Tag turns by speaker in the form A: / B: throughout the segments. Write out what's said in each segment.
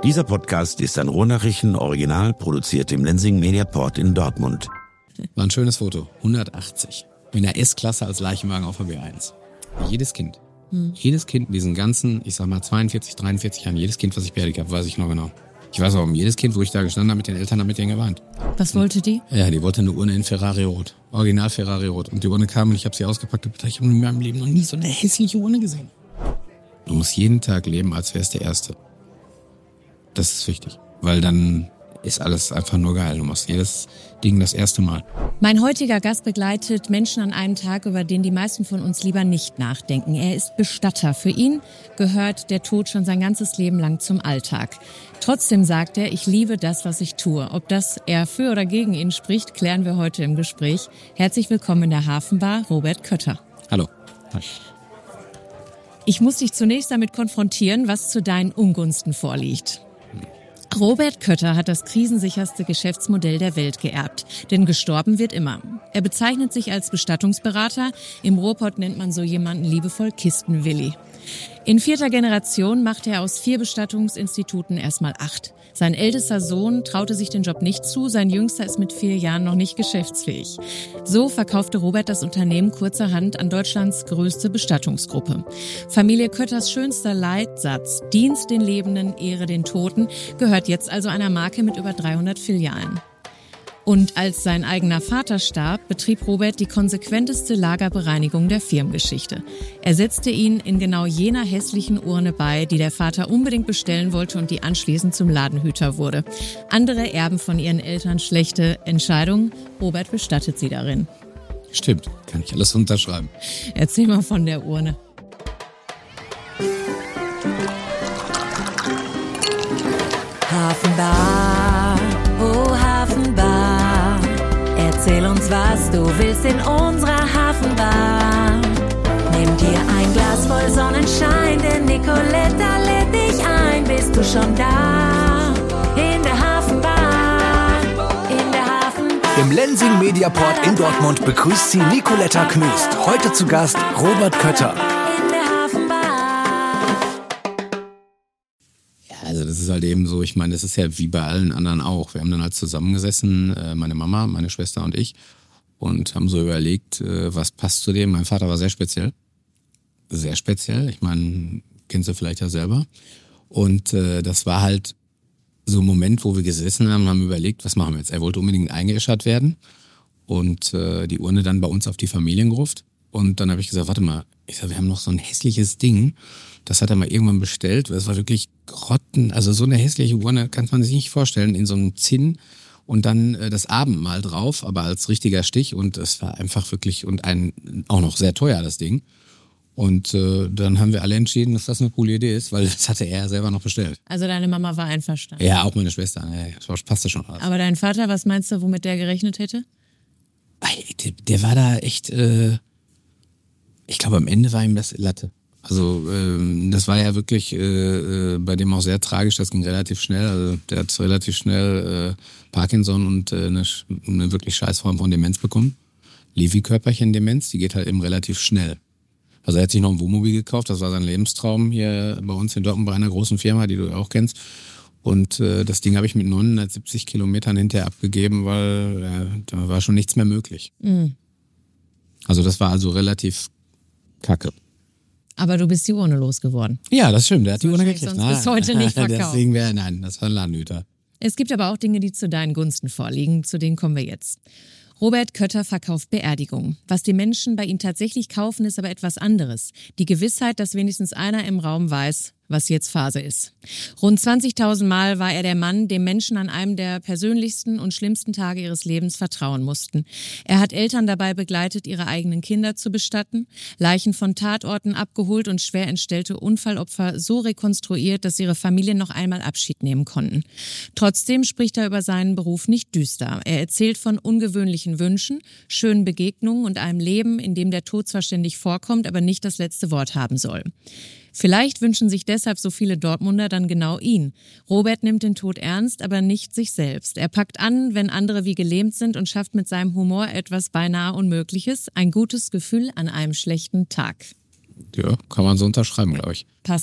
A: Dieser Podcast ist ein Ruhrnachrichten-Original, produziert im Lenzing Mediaport in Dortmund.
B: War ein schönes Foto. 180. In der S-Klasse als Leichenwagen auf der B1. Jedes Kind. Jedes Kind in diesen ganzen, 42, 43 Jahren, jedes Kind, was ich beerdigt habe, weiß ich noch genau. Ich weiß auch, jedes Kind, wo ich da gestanden habe mit den Eltern, habe mit denen geweint.
C: Was wollte die?
B: Ja, die wollte eine Urne in Ferrari Rot. Original Ferrari Rot. Und die Urne kam und ich habe sie ausgepackt und ich habe in meinem Leben noch nie so eine hässliche Urne gesehen. Du musst jeden Tag leben, als wär's der Erste. Das ist wichtig, weil dann ist alles einfach nur geil. Du machst jedes Ding das erste Mal.
C: Mein heutiger Gast begleitet Menschen an einem Tag, über den die meisten von uns lieber nicht nachdenken. Er ist Bestatter. Für ihn gehört der Tod schon sein ganzes Leben lang zum Alltag. Trotzdem sagt er, ich liebe das, was ich tue. Ob das eher für oder gegen ihn spricht, klären wir heute im Gespräch. Herzlich willkommen in der Hafenbar, Robert Kötter.
B: Hallo. Hi.
C: Ich muss dich zunächst damit konfrontieren, was zu deinen Ungunsten vorliegt. Robert Kötter hat das krisensicherste Geschäftsmodell der Welt geerbt, denn gestorben wird immer. Er bezeichnet sich als Bestattungsberater, im Ruhrpott nennt man so jemanden liebevoll Kistenwilli. In 4. Generation machte er aus 4 Bestattungsinstituten erstmal 8. Sein ältester Sohn traute sich den Job nicht zu, sein jüngster ist mit 4 Jahren noch nicht geschäftsfähig. So verkaufte Robert das Unternehmen kurzerhand an Deutschlands größte Bestattungsgruppe. Familie Kötters schönster Leitsatz, Dienst den Lebenden, Ehre den Toten, gehört jetzt also einer Marke mit über 300 Filialen. Und als sein eigener Vater starb, betrieb Robert die konsequenteste Lagerbereinigung der Firmengeschichte. Er setzte ihn in genau jener hässlichen Urne bei, die der Vater unbedingt bestellen wollte und die anschließend zum Ladenhüter wurde. Andere erben von ihren Eltern schlechte Entscheidungen. Robert bestattet sie darin.
B: Stimmt, kann ich alles unterschreiben.
C: Erzähl mal von der Urne.
D: Hafenbar, oh Hafenbar, erzähl uns, was du willst in unserer Hafenbar. Nimm dir ein Glas voll Sonnenschein, denn Nicoletta lädt dich ein. Bist du schon da? In der Hafenbar, in der Hafenbar.
E: Im Lenzing Mediaport in Dortmund begrüßt sie Nicoletta Knust. Heute zu Gast Robert Kötter.
B: Also das ist halt eben so, ich meine, das ist ja wie bei allen anderen auch. Wir haben dann halt zusammengesessen, meine Mama, meine Schwester und ich, und haben so überlegt, was passt zu dem. Mein Vater war sehr speziell. Sehr speziell. Ich meine, kennst du vielleicht ja selber. Und das war halt so ein Moment, wo wir gesessen haben und haben überlegt, was machen wir jetzt? Er wollte unbedingt eingeäschert werden und die Urne dann bei uns auf die Familiengruft. Und dann habe ich gesagt, warte mal, wir haben noch so ein hässliches Ding. Das hat er mal irgendwann bestellt. Das war wirklich grotten, also so eine hässliche Urne kann man sich nicht vorstellen, in so einem Zinn und dann das Abendmahl drauf, aber als richtiger Stich, und es war einfach wirklich und auch noch sehr teuer, das Ding. Und dann haben wir alle entschieden, dass das eine coole Idee ist, weil das hatte er selber noch bestellt.
C: Also deine Mama war einverstanden?
B: Ja, auch meine Schwester. Ja, das passte schon alles.
C: Aber dein Vater, was meinst du, womit der gerechnet hätte?
B: Der war da echt, ich glaube am Ende war ihm das Latte. Also das war ja wirklich bei dem auch sehr tragisch, das ging relativ schnell. Also der hat relativ schnell Parkinson und eine wirklich scheiß Form von Demenz bekommen. Lewy-Körperchen-Demenz, die geht halt eben relativ schnell. Also er hat sich noch ein Wohnmobil gekauft, das war sein Lebenstraum hier bei uns in Dortmund bei einer großen Firma, die du auch kennst. Und das Ding habe ich mit 970 Kilometern hinterher abgegeben, weil da war schon nichts mehr möglich. Mhm. Also das war also relativ kacke.
C: Aber du bist die Urne losgeworden.
B: Ja, das stimmt. Der hat die Urne gekriegt.
C: Sonst bis heute nicht verkauft.
B: Nein, das war ein Ladenhüter.
C: Es gibt aber auch Dinge, die zu deinen Gunsten vorliegen. Zu denen kommen wir jetzt. Robert Kötter verkauft Beerdigungen. Was die Menschen bei ihm tatsächlich kaufen, ist aber etwas anderes. Die Gewissheit, dass wenigstens einer im Raum weiß, was jetzt Phase ist. Rund 20.000 Mal war er der Mann, dem Menschen an einem der persönlichsten und schlimmsten Tage ihres Lebens vertrauen mussten. Er hat Eltern dabei begleitet, ihre eigenen Kinder zu bestatten, Leichen von Tatorten abgeholt und schwer entstellte Unfallopfer so rekonstruiert, dass ihre Familien noch einmal Abschied nehmen konnten. Trotzdem spricht er über seinen Beruf nicht düster. Er erzählt von ungewöhnlichen Wünschen, schönen Begegnungen und einem Leben, in dem der Tod zwar ständig vorkommt, aber nicht das letzte Wort haben soll. Vielleicht wünschen sich deshalb so viele Dortmunder dann genau ihn. Robert nimmt den Tod ernst, aber nicht sich selbst. Er packt an, wenn andere wie gelähmt sind, und schafft mit seinem Humor etwas beinahe Unmögliches, ein gutes Gefühl an einem schlechten Tag.
B: Ja, kann man so unterschreiben, glaube ich.
C: Passt, ne?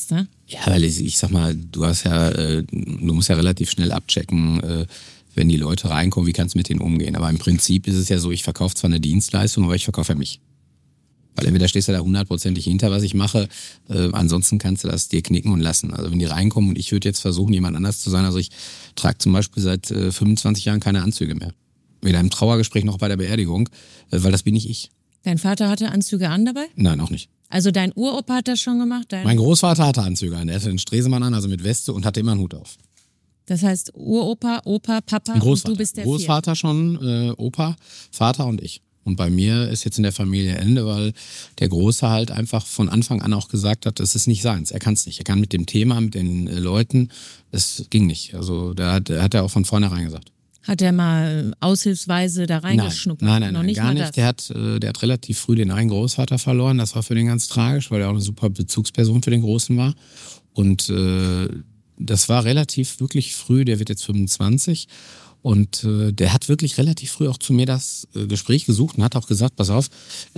B: Ja, weil ich sag mal, du musst ja relativ schnell abchecken, wenn die Leute reinkommen, wie kannst du mit denen umgehen. Aber im Prinzip ist es ja so, ich verkaufe zwar eine Dienstleistung, aber ich verkaufe ja mich. Weil entweder stehst du da 100%ig hinter, was ich mache, ansonsten kannst du das dir knicken und lassen. Also wenn die reinkommen und ich würde jetzt versuchen, jemand anders zu sein, also ich trage zum Beispiel seit 25 Jahren keine Anzüge mehr. Weder im Trauergespräch noch bei der Beerdigung, weil das bin nicht ich.
C: Dein Vater hatte Anzüge an dabei?
B: Nein, auch nicht.
C: Also dein Uropa hat das schon gemacht?
B: Mein Großvater hatte Anzüge an, der hatte einen Stresemann an, also mit Weste und hatte immer einen Hut auf.
C: Das heißt Uropa, Opa, Papa und du bist der
B: Großvater schon, Opa, Vater und ich. Und bei mir ist jetzt in der Familie Ende, weil der Große halt einfach von Anfang an auch gesagt hat, das ist nicht seins. Er kann es nicht. Er kann mit dem Thema, mit den Leuten, das ging nicht. Also da hat er auch von vornherein gesagt.
C: Hat er mal aushilfsweise da reingeschnuppert?
B: Nein,
C: noch nicht
B: gar nicht. Der hat relativ früh den einen Großvater verloren. Das war für den ganz tragisch, weil er auch eine super Bezugsperson für den Großen war. Und das war relativ wirklich früh. Der wird jetzt 25. Und der hat wirklich relativ früh auch zu mir das Gespräch gesucht und hat auch gesagt, pass auf,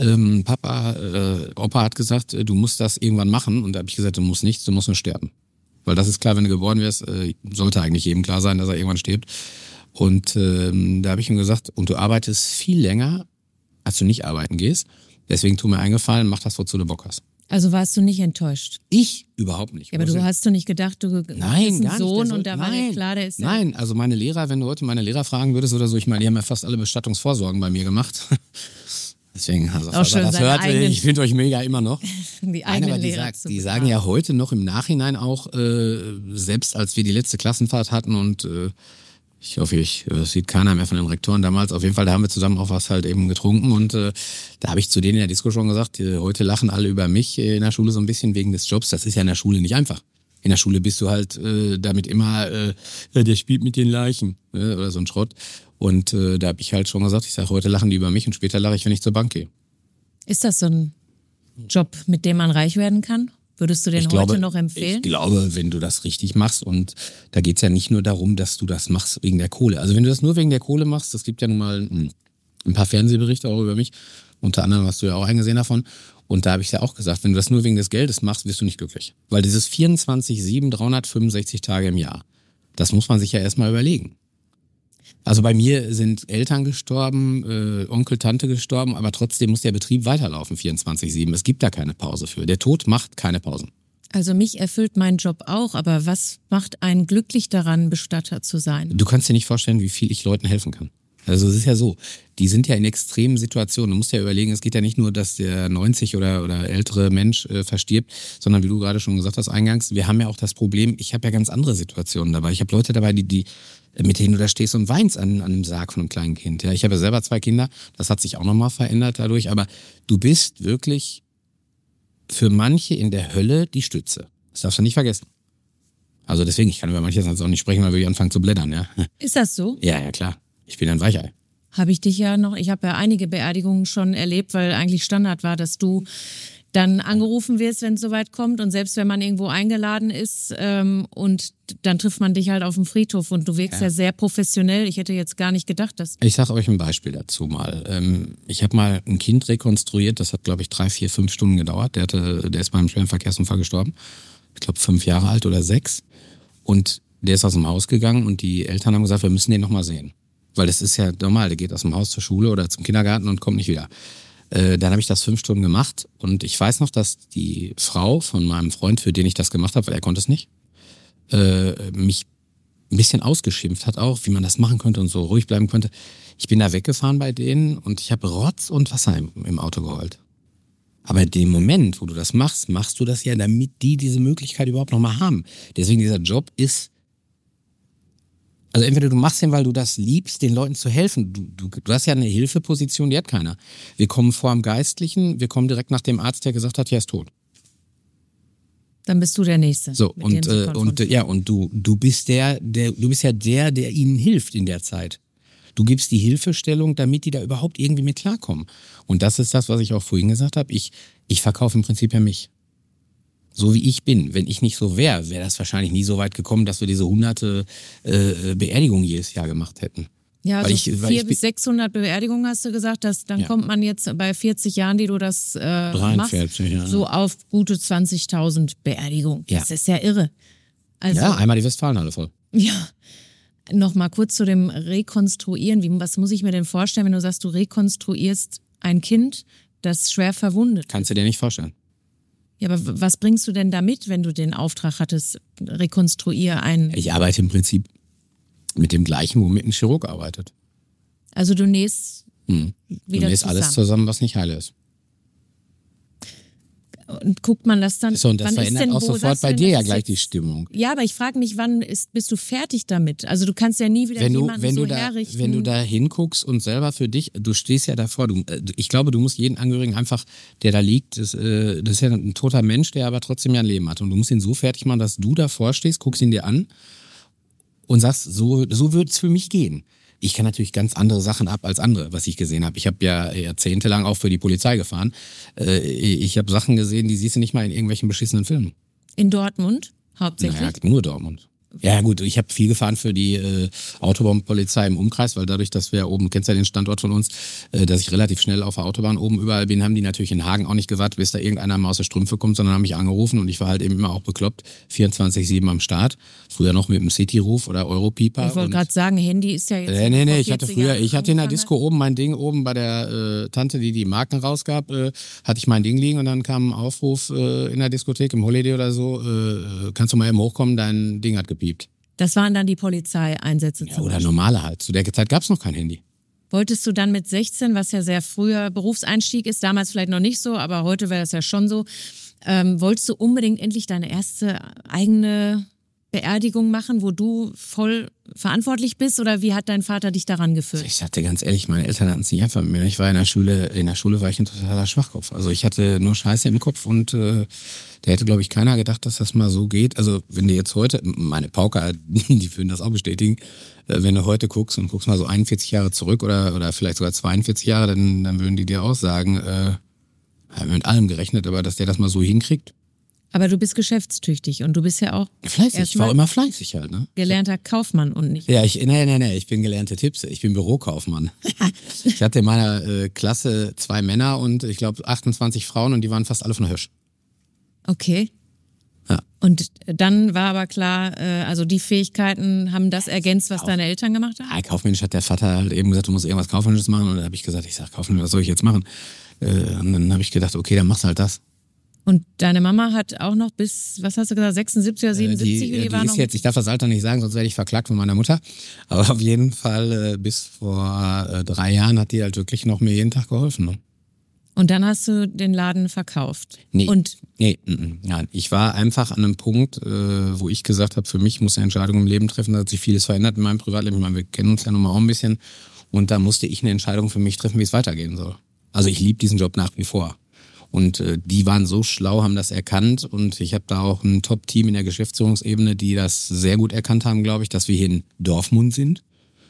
B: Opa hat gesagt, du musst das irgendwann machen. Und da habe ich gesagt, du musst nichts, du musst nur sterben. Weil das ist klar, wenn du geboren wirst, sollte eigentlich jedem klar sein, dass er irgendwann stirbt. Und da habe ich ihm gesagt, und du arbeitest viel länger, als du nicht arbeiten gehst. Deswegen tu mir einen Gefallen, mach das, wozu du Bock hast.
C: Also warst du nicht enttäuscht?
B: Ich überhaupt nicht.
C: Ja, aber hast du nicht gedacht, du bist ein Sohn und da war dir klar, der ist...
B: Nein, also meine Lehrer, wenn du heute meine Lehrer fragen würdest oder so, ich meine, die haben ja fast alle Bestattungsvorsorgen bei mir gemacht. Deswegen, also
C: auch schön,
B: das hört, ich finde euch mega immer noch.
C: Die eigenen Lehrer
B: die sagen ja heute noch im Nachhinein auch, selbst als wir die letzte Klassenfahrt hatten und ich hoffe, das sieht keiner mehr von den Rektoren damals. Auf jeden Fall, da haben wir zusammen auch was halt eben getrunken und da habe ich zu denen in der Disco schon gesagt, heute lachen alle über mich in der Schule so ein bisschen wegen des Jobs. Das ist ja in der Schule nicht einfach. In der Schule bist du halt damit immer, der spielt mit den Leichen oder so ein Schrott. Und da habe ich halt schon gesagt, ich sage, heute lachen die über mich und später lache ich, wenn ich zur Bank gehe.
C: Ist das so ein Job, mit dem man reich werden kann? Würdest du den heute noch empfehlen? Ich
B: glaube, wenn du das richtig machst und da geht's ja nicht nur darum, dass du das machst wegen der Kohle. Also wenn du das nur wegen der Kohle machst, das gibt ja nun mal ein paar Fernsehberichte auch über mich, unter anderem hast du ja auch eingesehen davon und da habe ich ja auch gesagt, wenn du das nur wegen des Geldes machst, wirst du nicht glücklich. Weil dieses 24/7, 365 Tage im Jahr, das muss man sich ja erstmal überlegen. Also bei mir sind Eltern gestorben, Onkel, Tante gestorben, aber trotzdem muss der Betrieb weiterlaufen 24/7. Es gibt da keine Pause für. Der Tod macht keine Pausen.
C: Also mich erfüllt mein Job auch, aber was macht einen glücklich daran, Bestatter zu sein?
B: Du kannst dir nicht vorstellen, wie viel ich Leuten helfen kann. Also es ist ja so, die sind ja in extremen Situationen. Du musst ja überlegen, es geht ja nicht nur, dass der 90 oder ältere Mensch verstirbt, sondern wie du gerade schon gesagt hast eingangs, wir haben ja auch das Problem, ich habe ja ganz andere Situationen dabei. Ich habe Leute dabei, die mit denen du da stehst und weinst an einem Sarg von einem kleinen Kind. Ja, ich habe ja selber 2 Kinder, das hat sich auch nochmal verändert dadurch, aber du bist wirklich für manche in der Hölle die Stütze. Das darfst du nicht vergessen. Also deswegen, ich kann über manches auch nicht sprechen, weil wir anfangen zu blättern, ja.
C: Ist das so?
B: Ja, klar. Ich bin ein Weichei.
C: Ich habe ja einige Beerdigungen schon erlebt, weil eigentlich Standard war, dass du dann angerufen wirst, wenn es soweit kommt und selbst wenn man irgendwo eingeladen ist und dann trifft man dich halt auf dem Friedhof und du wirkst ja sehr professionell. Ich hätte jetzt gar nicht gedacht, dass...
B: Ich sage euch ein Beispiel dazu mal. Ich habe mal ein Kind rekonstruiert, das hat glaube ich 3, 4, 5 Stunden gedauert. Der ist bei einem schweren Verkehrsunfall gestorben. Ich glaube 5 Jahre alt oder 6 und der ist aus dem Haus gegangen und die Eltern haben gesagt, wir müssen den nochmal sehen. Weil das ist ja normal, der geht aus dem Haus zur Schule oder zum Kindergarten und kommt nicht wieder. Dann habe ich das 5 Stunden gemacht und ich weiß noch, dass die Frau von meinem Freund, für den ich das gemacht habe, weil er konnte es nicht, mich ein bisschen ausgeschimpft hat auch, wie man das machen könnte und so ruhig bleiben könnte. Ich bin da weggefahren bei denen und ich habe Rotz und Wasser im Auto geheult. Aber in dem Moment, wo du das machst, machst du das ja, damit die diese Möglichkeit überhaupt nochmal haben. Deswegen dieser Job ist... Also entweder du machst den, weil du das liebst, den Leuten zu helfen. Du hast ja eine Hilfeposition, die hat keiner. Wir kommen vor am Geistlichen, wir kommen direkt nach dem Arzt, der gesagt hat, ja, ist tot.
C: Dann bist du der Nächste.
B: So, und du bist der ihnen hilft in der Zeit. Du gibst die Hilfestellung, damit die da überhaupt irgendwie mit klarkommen. Und das ist das, was ich auch vorhin gesagt habe. Ich verkaufe im Prinzip ja mich. So wie ich bin. Wenn ich nicht so wäre das wahrscheinlich nie so weit gekommen, dass wir diese hunderte Beerdigungen jedes Jahr gemacht hätten.
C: Ja,
B: Weil
C: so
B: ich- weil
C: 400
B: ich
C: bis 600 Beerdigungen hast du gesagt, dann kommt man jetzt bei 40 Jahren, die du das
B: 43,
C: machst,
B: ja.
C: so auf gute 20.000 Beerdigungen.
B: Ja.
C: Das ist ja irre. Also,
B: Ja, einmal die Westfalenhalle voll.
C: ja. Noch mal kurz zu dem Rekonstruieren. Was muss ich mir denn vorstellen, wenn du sagst, du rekonstruierst ein Kind, das schwer verwundet?
B: Kannst du dir nicht vorstellen.
C: Ja, aber was bringst du denn damit, wenn du den Auftrag hattest, rekonstruier ein...
B: Ich arbeite im Prinzip mit dem gleichen, womit ein Chirurg arbeitet.
C: Also du nähst
B: Du
C: wieder
B: nähst
C: zusammen.
B: alles zusammen, was nicht heile ist.
C: Und guckt man das dann...
B: So, und das
C: wann ist
B: verändert
C: denn,
B: auch
C: wo
B: sofort
C: sagst du
B: bei
C: denn,
B: dir
C: das
B: ja
C: ist
B: gleich
C: jetzt-
B: die Stimmung.
C: Ja, aber ich frage mich, wann bist du fertig damit? Also du kannst ja nie wieder
B: Wenn
C: jemanden
B: du
C: so
B: da,
C: herrichten.
B: wenn du da hinguckst und selber für dich, du stehst ja davor, ich glaube, du musst jeden Angehörigen einfach, der da liegt, das ist ja ein toter Mensch, der aber trotzdem ja ein Leben hat. Und du musst ihn so fertig machen, dass du davor stehst, guckst ihn dir an und sagst, so würde es für mich gehen. Ich kann natürlich ganz andere Sachen ab als andere, was ich gesehen habe. Ich habe ja jahrzehntelang auch für die Polizei gefahren. Ich habe Sachen gesehen, die siehst du nicht mal in irgendwelchen beschissenen Filmen.
C: In Dortmund hauptsächlich?
B: Naja, nur Dortmund. Ja gut, ich habe viel gefahren für die Autobahnpolizei im Umkreis, weil dadurch, dass wir oben, kennst ja den Standort von uns, dass ich relativ schnell auf der Autobahn oben überall bin, haben die natürlich in Hagen auch nicht gewartet, bis da irgendeiner mal aus der Strümpfe kommt, sondern haben mich angerufen und ich war halt eben immer auch bekloppt, 24/7 am Start. Früher noch mit dem City-Ruf oder Europieper.
C: Ich wollte gerade sagen, Handy ist ja jetzt...
B: Nee,
C: vor
B: ich hatte
C: 40
B: früher,
C: Jahren
B: ich hatte in der
C: angefangen.
B: Disco oben mein Ding, oben bei der Tante, die die Marken rausgab, hatte ich mein Ding liegen und dann kam ein Aufruf in der Diskothek, im Holiday oder so, kannst du mal eben hochkommen, dein Ding hat gepiept.
C: Das waren dann die Polizeieinsätze
B: Ja,
C: zum
B: oder
C: Beispiel.
B: normale halt. Zu der Zeit gab es noch kein Handy.
C: Wolltest du dann mit 16, was ja sehr früher Berufseinstieg ist, damals vielleicht noch nicht so, aber heute wäre das ja schon so, wolltest du unbedingt endlich deine erste eigene Beerdigung machen, wo du voll verantwortlich bist, oder wie hat dein Vater dich daran geführt?
B: Ich sagte ganz ehrlich, meine Eltern hatten es nicht einfach mit mir. Ich war in der Schule war ich ein totaler Schwachkopf. Also ich hatte nur Scheiße im Kopf und da hätte, glaube ich, keiner gedacht, dass das mal so geht. Also wenn du jetzt heute, meine Pauker, die würden das auch bestätigen, wenn du heute guckst und guckst mal so 41 Jahre zurück oder vielleicht sogar 42 Jahre, dann würden die dir auch sagen, haben wir mit allem gerechnet, aber dass der das mal so hinkriegt.
C: Aber du bist geschäftstüchtig und du bist ja auch
B: Fleißig, ich
C: erstmal
B: war immer fleißig halt, ne?
C: gelernter Kaufmann und nicht...
B: Ja, nee, ich bin gelernte Tipse. Ich bin Bürokaufmann. Ich hatte in meiner Klasse 2 Männer und ich glaube 28 Frauen und die waren fast alle von Hirsch.
C: Okay.
B: Ja.
C: Und dann war aber klar, also die Fähigkeiten haben das ergänzt, was deine Eltern gemacht haben?
B: Ja, kaufmännisch hat der Vater halt eben gesagt, du musst irgendwas Kaufmännisches machen. Und dann habe ich gesagt, kaufmännisch, was soll ich jetzt machen? Und dann habe ich gedacht, okay, dann machst du halt das.
C: Und deine Mama hat auch noch bis, was hast du gesagt, 76 oder 77?
B: Die
C: war
B: ist
C: noch
B: jetzt, ich darf das Alter nicht sagen, sonst werde ich verklagt von meiner Mutter. Aber auf jeden Fall bis vor 3 Jahren hat die halt wirklich noch mir jeden Tag geholfen. Ne?
C: Und dann hast du den Laden verkauft.
B: Nee,
C: Und
B: nein. Ich war einfach an einem Punkt, wo ich gesagt habe, für mich muss eine Entscheidung im Leben treffen, da hat sich vieles verändert in meinem Privatleben. Ich meine, wir kennen uns ja nun mal auch ein bisschen. Und da musste ich eine Entscheidung für mich treffen, wie es weitergehen soll. Also ich liebe diesen Job nach wie vor. Und die waren so schlau, haben das erkannt. Und ich habe da auch ein Top-Team in der Geschäftsführungsebene, die das sehr gut erkannt haben, glaube ich, dass wir hier in Dorfmund sind.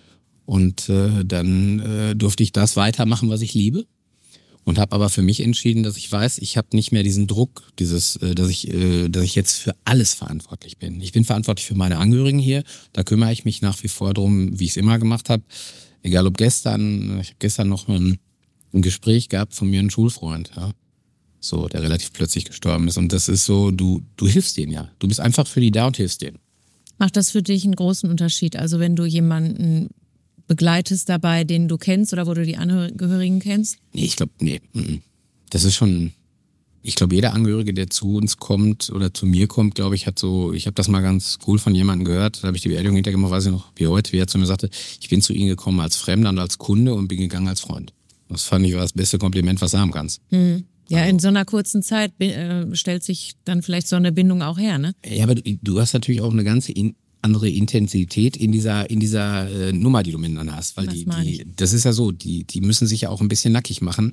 B: Und dann durfte ich das weitermachen, was ich liebe. Und habe aber für mich entschieden, dass ich weiß, ich habe nicht mehr diesen Druck, dass ich jetzt für alles verantwortlich bin. Ich bin verantwortlich für meine Angehörigen hier. Da kümmere ich mich nach wie vor drum, wie ich es immer gemacht habe. Egal ob gestern, ich habe gestern noch ein Gespräch gehabt von mir, ein Schulfreund, ja. So, der relativ plötzlich gestorben ist. Und das ist so, du hilfst denen ja. Du bist einfach für die da und hilfst denen.
C: macht das für dich einen großen Unterschied? Also wenn du jemanden begleitest dabei, den du kennst oder wo du die Angehörigen kennst?
B: Nee, ich glaube, das ist schon, ich glaube, jeder Angehörige, der zu uns kommt oder zu mir kommt, glaube ich, ich habe das mal ganz cool von jemandem gehört, da habe ich die Beerdigung hintergemacht, weiß ich noch, wie er zu mir sagte, ich bin zu Ihnen gekommen als Fremder und als Kunde und bin gegangen als Freund. Das fand ich war das beste Kompliment, was du haben kannst.
C: Mhm. Ja, in so einer kurzen Zeit stellt sich dann vielleicht so eine Bindung auch her, ne?
B: Ja, aber du hast natürlich auch eine ganze andere Intensität in dieser Nummer, die du miteinander hast. Weil das ist ja so, die müssen sich ja auch ein bisschen nackig machen,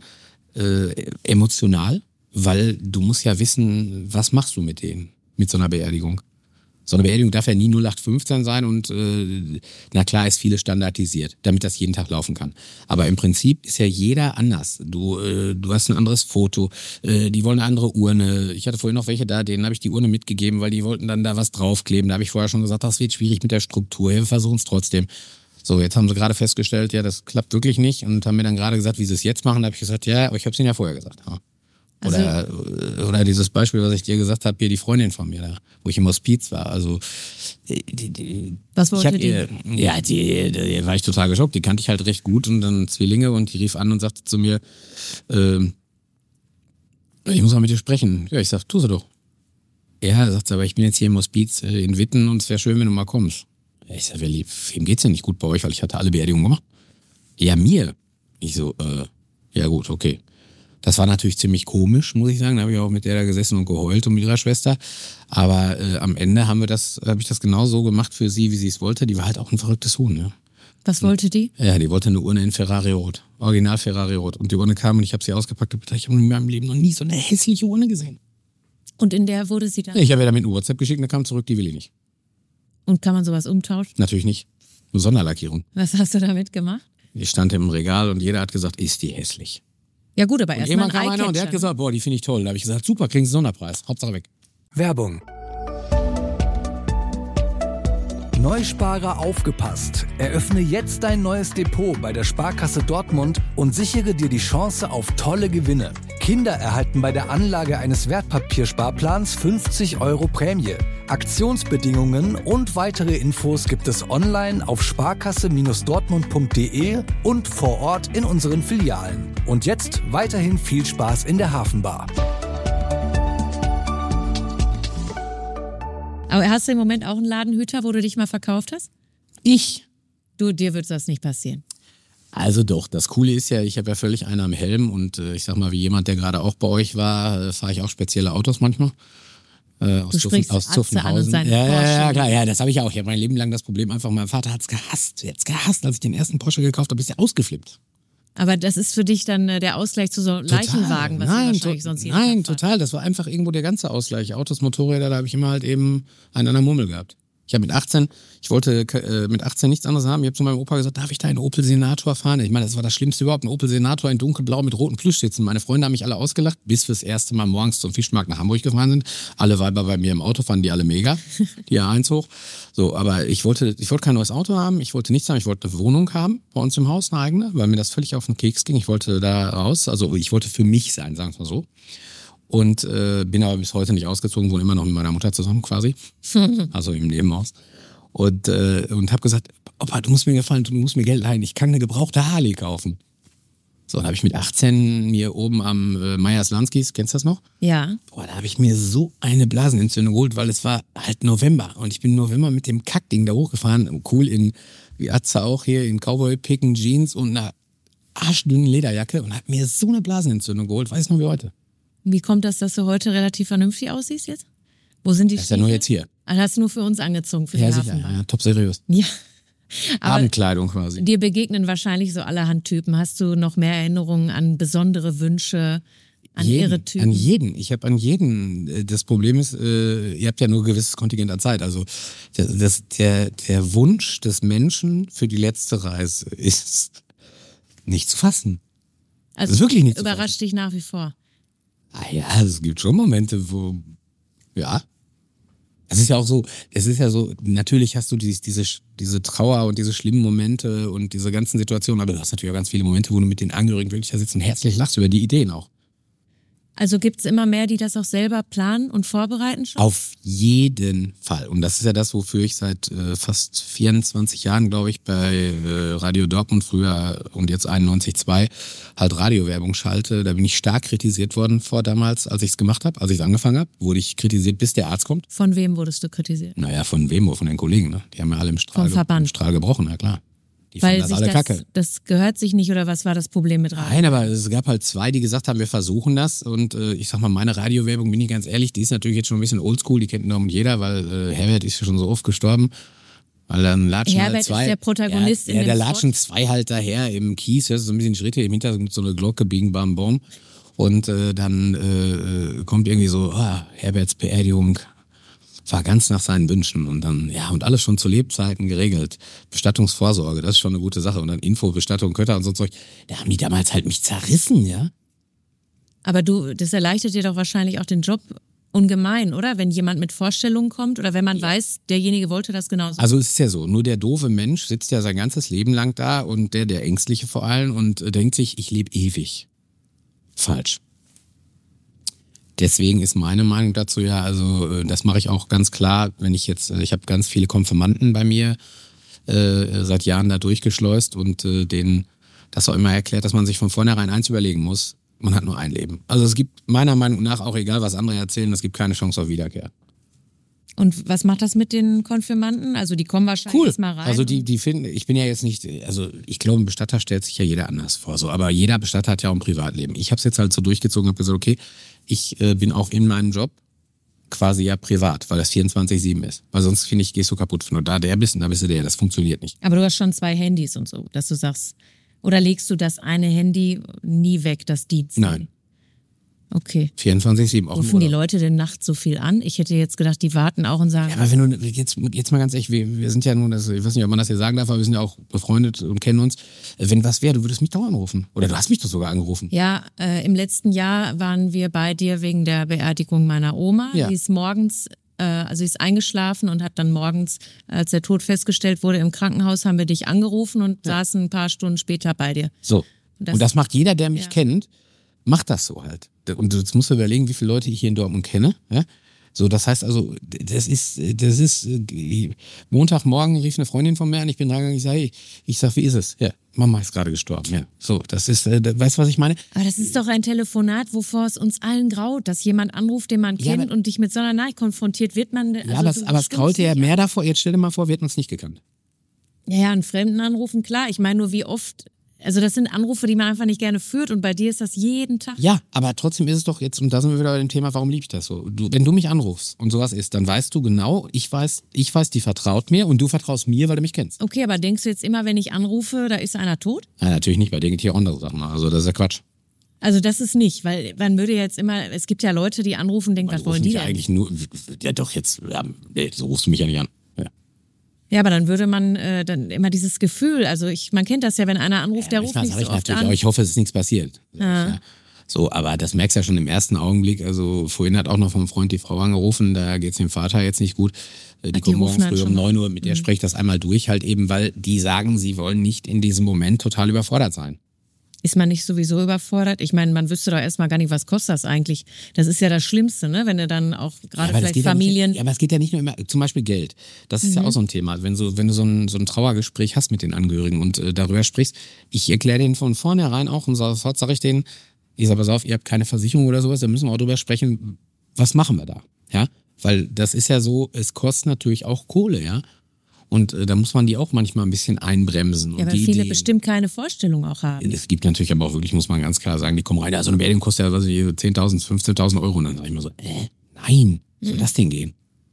B: emotional, weil du musst ja wissen, was machst du mit denen, mit so einer Beerdigung. So eine Beerdigung darf ja nie 0815 sein und na klar ist vieles standardisiert, damit das jeden Tag laufen kann. Aber im Prinzip ist ja jeder anders. Du hast ein anderes Foto, die wollen eine andere Urne. Ich hatte vorhin noch welche da, denen habe ich die Urne mitgegeben, weil die wollten dann da was draufkleben. Da habe ich vorher schon gesagt, das wird schwierig mit der Struktur, wir versuchen es trotzdem. So, jetzt haben sie gerade festgestellt, ja, das klappt wirklich nicht und haben mir dann gerade gesagt, wie sie es jetzt machen. Da habe ich gesagt, ja, aber ich habe es ihnen ja vorher gesagt. Ja. Oder dieses Beispiel, was ich dir gesagt habe, hier die Freundin von mir, da, wo ich im Hospiz war. Also
C: was wollte die?
B: Die war ich total geschockt. Die kannte ich halt recht gut und dann Zwillinge und die rief an und sagte zu mir, ich muss mal mit dir sprechen. Ja, ich sag, tu sie doch. Ja, sagt sie, aber ich bin jetzt hier im Hospiz in Witten und es wäre schön, wenn du mal kommst. Ich sag, wem geht's denn nicht gut bei euch, weil ich hatte alle Beerdigungen gemacht? Ja, mir. Ich so, ja gut, okay. Das war natürlich ziemlich komisch, muss ich sagen. Da habe ich auch mit der da gesessen und geheult und mit ihrer Schwester. Aber am Ende habe ich das genau so gemacht für sie, wie sie es wollte. Die war halt auch ein verrücktes Huhn, ja.
C: Was wollte die?
B: Ja, die wollte eine Urne in Ferrari Rot. Original Ferrari Rot. Und die Urne kam und ich habe sie ausgepackt und ich habe in meinem Leben noch nie so eine hässliche Urne gesehen.
C: Und in der wurde sie dann?
B: Ich habe ja damit ein WhatsApp geschickt und dann kam zurück, die will ich nicht.
C: Und kann man sowas umtauschen?
B: Natürlich nicht. Nur Sonderlackierung.
C: Was hast du damit gemacht?
B: Die stand im Regal und jeder hat gesagt, ist die hässlich.
C: Ja gut, aber erstmal ein
B: kam einer und der hat gesagt, boah, die finde ich toll. Da habe ich gesagt, super, kriegen Sie einen Sonderpreis. Hauptsache weg.
E: Werbung. Neusparer aufgepasst. Eröffne jetzt dein neues Depot bei der Sparkasse Dortmund und sichere dir die Chance auf tolle Gewinne. Kinder erhalten bei der Anlage eines Wertpapiersparplans 50 € Prämie. Aktionsbedingungen und weitere Infos gibt es online auf sparkasse-dortmund.de und vor Ort in unseren Filialen. Und jetzt weiterhin viel Spaß in der Hafenbar.
C: Aber hast du im Moment auch einen Ladenhüter, wo du dich mal verkauft hast?
B: Ich?
C: Dir wird das nicht passieren.
B: Also doch, das Coole ist ja, ich habe ja völlig einen am Helm und ich sag mal, wie jemand, der gerade auch bei euch war, fahre ich auch spezielle Autos manchmal. Aus Zuffenhausen. Ja, klar, ja, das habe ich auch. Ich habe mein Leben lang das Problem einfach, mein Vater hat's gehasst, als ich den ersten Porsche gekauft habe, ist der ausgeflippt.
C: Aber das ist für dich dann der Ausgleich zu so Leichenwagen, was du wahrscheinlich sonst jeden Tag
B: Nein, total. Das war einfach irgendwo der ganze Ausgleich. Autos, Motorräder, da habe ich immer halt eben einen an der Murmel gehabt. Ich habe ich wollte mit 18 nichts anderes haben. Ich habe zu meinem Opa gesagt, darf ich da einen Opel Senator fahren? Ich meine, das war das Schlimmste überhaupt. Ein Opel Senator in dunkelblau mit roten Plüschsitzen. Meine Freunde haben mich alle ausgelacht, bis wir das erste Mal morgens zum Fischmarkt nach Hamburg gefahren sind. Alle Weiber bei mir im Auto fanden die alle mega. Die A1 hoch. So, aber ich wollte kein neues Auto haben. Ich wollte nichts haben. Ich wollte eine Wohnung haben bei uns im Haus, eine eigene, weil mir das völlig auf den Keks ging. Ich wollte da raus. Also ich wollte für mich sein, sagen wir es mal so. Und bin aber bis heute nicht ausgezogen, wohne immer noch mit meiner Mutter zusammen quasi. Also im Nebenhaus. Und habe gesagt, Opa, du musst mir gefallen, du musst mir Geld leihen, ich kann eine gebrauchte Harley kaufen. So, dann habe ich mit 18 mir oben am Meyers-Lanskis, kennst du das noch?
C: Ja.
B: Boah, da habe ich mir so eine Blasenentzündung geholt, weil es war halt November. Und ich bin im November mit dem Kackding da hochgefahren, cool wie Atze auch hier, in Cowboy-Picken, Jeans und einer arschdünnen Lederjacke und habe mir so eine Blasenentzündung geholt, weiß noch wie heute.
C: Wie kommt das, dass du heute relativ vernünftig aussiehst jetzt? Wo sind die
B: Das ist ja nur jetzt hier.
C: Also hast du nur für uns angezogen, für die Hafenbar.
B: Ja, top seriös.
C: Ja. Aber
B: Abendkleidung quasi.
C: Dir begegnen wahrscheinlich so allerhand Typen. Hast du noch mehr Erinnerungen an besondere Wünsche, an irre Typen?
B: An jeden. Ich habe an jeden. Das Problem ist, ihr habt ja nur ein gewisses Kontingent an Zeit. Also der Wunsch des Menschen für die letzte Reise ist nicht zu fassen.
C: Also
B: das ist wirklich nicht zu
C: überrascht
B: fassen.
C: Dich nach wie vor.
B: Ah ja, es gibt schon Momente, wo, ja. Es ist ja auch so, natürlich hast du diese Trauer und diese schlimmen Momente und diese ganzen Situationen, aber du hast natürlich auch ganz viele Momente, wo du mit den Angehörigen wirklich da sitzt und herzlich lachst über die Ideen auch.
C: Also gibt's immer mehr, die das auch selber planen und vorbereiten schon?
B: Auf jeden Fall. Und das ist ja das, wofür ich seit fast 24 Jahren, glaube ich, bei Radio Dortmund früher und jetzt 91.2 halt Radiowerbung schalte. Da bin ich stark kritisiert worden vor damals, als ich es gemacht habe, als ich es angefangen habe, wurde ich kritisiert, bis der Arzt kommt.
C: Von wem wurdest du kritisiert?
B: Naja, von wem? Von den Kollegen. Ne? Die haben ja alle im Strahl gebrochen, ja klar. Die
C: weil
B: das alle Kacke.
C: Das gehört sich nicht, oder was war das Problem mit Radio?
B: Nein, aber es gab halt zwei, die gesagt haben, wir versuchen das. Und ich sag mal, meine Radiowerbung, bin ich ganz ehrlich, die ist natürlich jetzt schon ein bisschen oldschool, die kennt noch jeder, weil Herbert ist ja schon so oft gestorben. Weil dann latschen
C: Herbert
B: halt zwei.
C: Ist der Protagonist in dem
B: der
C: Spot.
B: latschen zwei halt daher im Kies, hörst du so ein bisschen Schritte im Hintergrund, so eine Glocke, bing, bam, bom. Und dann kommt irgendwie so, Herberts Beerdigung war ganz nach seinen Wünschen und dann, ja, und alles schon zu Lebzeiten geregelt. Bestattungsvorsorge, das ist schon eine gute Sache. Und dann Info, Bestattung, Kötter und so Zeug. Da haben die damals halt mich zerrissen, ja.
C: Aber das erleichtert dir doch wahrscheinlich auch den Job, ungemein, oder? Wenn jemand mit Vorstellungen kommt oder wenn man weiß, derjenige wollte das genauso.
B: Also es ist ja so, nur der doofe Mensch sitzt ja sein ganzes Leben lang da und der Ängstliche vor allem und denkt sich, ich lebe ewig. Falsch. Deswegen ist meine Meinung dazu ja, also das mache ich auch ganz klar, wenn ich habe ganz viele Konfirmanden bei mir seit Jahren da durchgeschleust und denen das auch immer erklärt, dass man sich von vornherein eins überlegen muss, man hat nur ein Leben. Also es gibt meiner Meinung nach, auch egal was andere erzählen, es gibt keine Chance auf Wiederkehr.
C: Und was macht das mit den Konfirmanden? Also die kommen wahrscheinlich erstmal rein.
B: Also die finden, ich bin ja jetzt nicht, also ich glaube, ein Bestatter stellt sich ja jeder anders vor, so, aber jeder Bestatter hat ja auch ein Privatleben. Ich habe es jetzt halt so durchgezogen und habe gesagt, okay, ich bin auch in meinem Job quasi ja privat, weil das 24/7 ist. Weil sonst, finde ich, gehst du kaputt. Wenn du da der bist und da bist du der, das funktioniert nicht.
C: Aber du hast schon 2 Handys und so, dass du sagst, oder legst du das eine Handy nie weg, das Dienst?
B: Nein.
C: Okay.
B: 24/7 auch.
C: Rufen die Leute denn nachts so viel an? Ich hätte jetzt gedacht, die warten auch und sagen...
B: Ja, aber wenn du, jetzt mal ganz ehrlich, wir sind ja nun, ich weiß nicht, ob man das hier sagen darf, aber wir sind ja auch befreundet und kennen uns. Wenn was wäre, du würdest mich dauernd anrufen. Oder du hast mich doch sogar angerufen.
C: Ja, im letzten Jahr waren wir bei dir wegen der Beerdigung meiner Oma.
B: Ja.
C: Die ist morgens, sie ist eingeschlafen und hat dann morgens, als der Tod festgestellt wurde im Krankenhaus, haben wir dich angerufen und saßen ein paar Stunden später bei dir.
B: So. Und das macht jeder, der mich
C: Ja.
B: kennt, macht das so halt. Und jetzt musst du überlegen, wie viele Leute ich hier in Dortmund kenne. Ja? So, das heißt also, das ist Montagmorgen rief eine Freundin von mir an, ich bin dran gegangen, ich sag, wie ist es? Ja, Mama ist gerade gestorben. Ja, so, das ist, weißt du, was ich meine?
C: Aber das ist doch ein Telefonat, wovor es uns allen graut, dass jemand anruft, den man kennt und dich mit so einer Nachricht konfrontiert, wird man...
B: Ja, aber es kraulte ja mehr davor, jetzt stell dir mal vor, wir hätten uns nicht gekannt.
C: Ja, einen Fremden anrufen, klar. Ich meine nur, wie oft... Also das sind Anrufe, die man einfach nicht gerne führt und bei dir ist das jeden Tag.
B: Ja, aber trotzdem ist es doch jetzt, und da sind wir wieder bei dem Thema, warum liebe ich das so? Wenn du mich anrufst und sowas ist, dann weißt du genau, ich weiß, die vertraut mir und du vertraust mir, weil du mich kennst.
C: Okay, aber denkst du jetzt immer, wenn ich anrufe, da ist einer tot?
B: Nein, natürlich nicht, bei dir geht hier auch andere Sachen nach. Also das ist ja Quatsch.
C: Also das ist nicht, weil man würde jetzt immer, es gibt ja Leute, die anrufen und denken, was wollen die denn?
B: Eigentlich nur, ja doch, jetzt, ja, nee, so rufst du mich ja nicht an.
C: Ja, aber dann würde man dann immer dieses Gefühl, also man kennt das ja, wenn einer anruft, der ruft nicht so oft an.
B: Aber ich hoffe, es ist nichts passiert. Ja. So, aber das merkst du ja schon im ersten Augenblick. Also vorhin hat auch noch vom Freund die Frau angerufen, da geht's dem Vater jetzt nicht gut. Die kommen morgens früh um 9 Uhr, mit der spreche ich das einmal durch, halt eben, weil die sagen, sie wollen nicht in diesem Moment total überfordert sein.
C: Ist man nicht sowieso überfordert? Ich meine, man wüsste doch erstmal gar nicht, was kostet das eigentlich. Das ist ja das Schlimmste, ne? Wenn du dann auch gerade vielleicht Familien...
B: Ja, aber es geht ja nicht nur immer, zum Beispiel Geld. Das ist ja auch so ein Thema. Wenn du so ein Trauergespräch hast mit den Angehörigen und darüber sprichst, ich erkläre denen von vornherein auch und sofort sage ich denen, ich sage, pass auf, ihr habt keine Versicherung oder sowas, da müssen wir auch drüber sprechen, was machen wir da? Ja, weil das ist ja so, es kostet natürlich auch Kohle, ja. Und da muss man die auch manchmal ein bisschen einbremsen.
C: Ja,
B: und
C: weil viele bestimmt keine Vorstellung auch haben.
B: Es gibt natürlich aber auch wirklich, muss man ganz klar sagen, die kommen rein, also eine Beerdigung kostet ja 10.000, 15.000 Euro. Und dann sage ich mir so, nein, wie soll das denn gehen?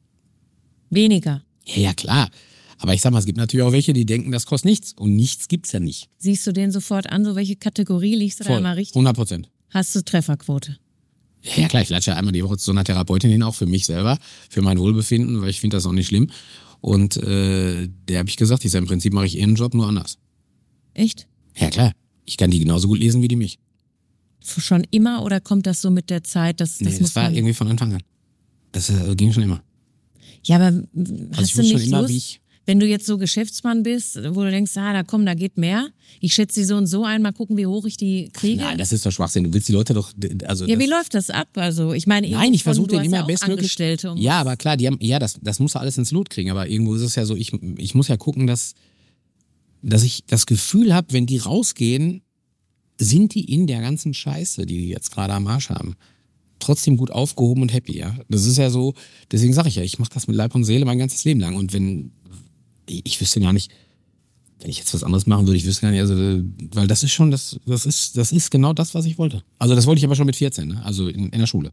C: Weniger.
B: Ja, klar. Aber ich sag mal, es gibt natürlich auch welche, die denken, das kostet nichts. Und nichts gibt's ja nicht.
C: Siehst du den sofort an, so welche Kategorie liegst du da immer richtig?
B: 100%.
C: Hast du Trefferquote?
B: Ja, klar, ich latsche ja einmal die Woche zu so einer Therapeutin hin, auch für mich selber, für mein Wohlbefinden, weil ich finde das auch nicht schlimm. Und der habe ich gesagt, ich sage, im Prinzip mache ich ihren Job nur anders.
C: Echt?
B: Ja, klar. Ich kann die genauso gut lesen wie die mich.
C: Schon immer oder kommt das so mit der Zeit? Das
B: war irgendwie von Anfang an. Das ging schon immer.
C: Ja, aber hast du nicht
B: immer,
C: Lust, wenn du jetzt so Geschäftsmann bist, wo du denkst, da geht mehr. Ich schätze die so und so ein, mal gucken, wie hoch ich die kriege.
B: Nein, das ist doch Schwachsinn. Du willst die Leute doch... Also
C: ja, wie läuft das ab? Also ich meine,
B: nein, ich versuche den immer
C: ja
B: bestmöglich... Ja, aber klar, das muss er alles ins Lot kriegen. Aber irgendwo ist es ja so, ich muss ja gucken, dass ich das Gefühl habe, wenn die rausgehen, sind die in der ganzen Scheiße, die jetzt gerade am Arsch haben, trotzdem gut aufgehoben und happy, ja. Das ist ja so, deswegen sage ich ja, ich mache das mit Leib und Seele mein ganzes Leben lang. Und ich wüsste gar nicht, wenn ich jetzt was anderes machen würde, ich wüsste gar nicht, also, weil das ist schon, das ist genau das, was ich wollte. Also das wollte ich aber schon mit 14, ne? Also in der Schule.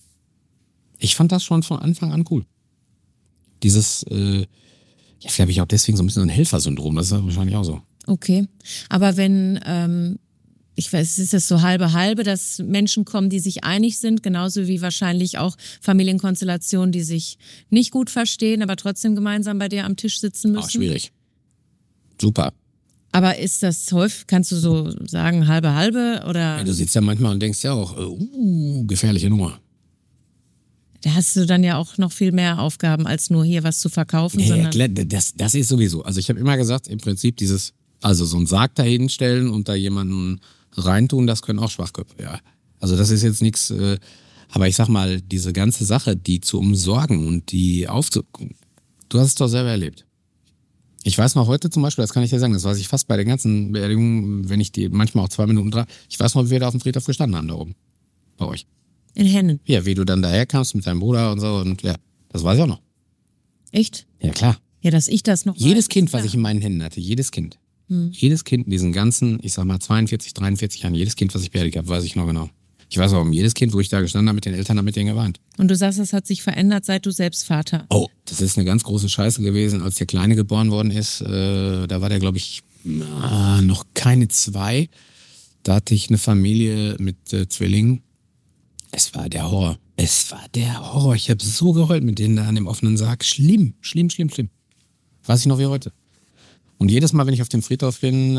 B: Ich fand das schon von Anfang an cool. Dieses, ja, vielleicht habe ich auch deswegen so ein bisschen so ein Helfersyndrom, das ist ja wahrscheinlich auch so.
C: Okay, aber wenn, ich weiß, ist es so halbe, dass Menschen kommen, die sich einig sind, genauso wie wahrscheinlich auch Familienkonstellationen, die sich nicht gut verstehen, aber trotzdem gemeinsam bei dir am Tisch sitzen müssen?
B: Schwierig. Super.
C: Aber ist das häufig, kannst du so sagen, halbe oder?
B: Ja, du sitzt ja manchmal und denkst ja auch, gefährliche Nummer.
C: Da hast du dann ja auch noch viel mehr Aufgaben, als nur hier was zu verkaufen.
B: Ja,
C: sondern
B: klar, das ist sowieso. Also ich habe immer gesagt, im Prinzip also so einen Sarg da hinstellen und da jemanden reintun, das können auch Schwachköpfe, ja. Also das ist jetzt nichts, aber ich sag mal, diese ganze Sache, die zu umsorgen und die du hast es doch selber erlebt. Ich weiß noch heute zum Beispiel, das kann ich dir sagen, das weiß ich fast bei den ganzen Beerdigungen, wenn ich die manchmal auch 2 Minuten dran, ich weiß noch, wie wir da auf dem Friedhof gestanden haben da oben. Bei euch.
C: in Hennen.
B: Ja, wie du dann daherkamst mit deinem Bruder und so und ja, das weiß ich auch noch.
C: Echt?
B: Ja, klar.
C: Ja, dass ich das noch
B: Jedes
C: weiß,
B: Kind,
C: ist
B: was
C: klar.
B: ich in meinen Händen hatte, jedes Kind. Jedes Kind in diesen ganzen, ich sag mal 42, 43 Jahren, jedes Kind, was ich beerdigt habe, weiß ich noch genau. Ich weiß auch um jedes Kind, wo ich da gestanden habe mit den Eltern, habe mit denen geweint.
C: Und du sagst, es hat sich verändert, seit du selbst Vater.
B: Oh, das ist eine ganz große Scheiße gewesen, als der Kleine geboren worden ist. Da war der, glaube ich, noch keine 2. Da hatte ich eine Familie mit Zwillingen. Es war der Horror. Ich habe so geheult mit denen da an dem offenen Sarg. Schlimm. Weiß ich noch wie heute. Und jedes Mal, wenn ich auf dem Friedhof bin,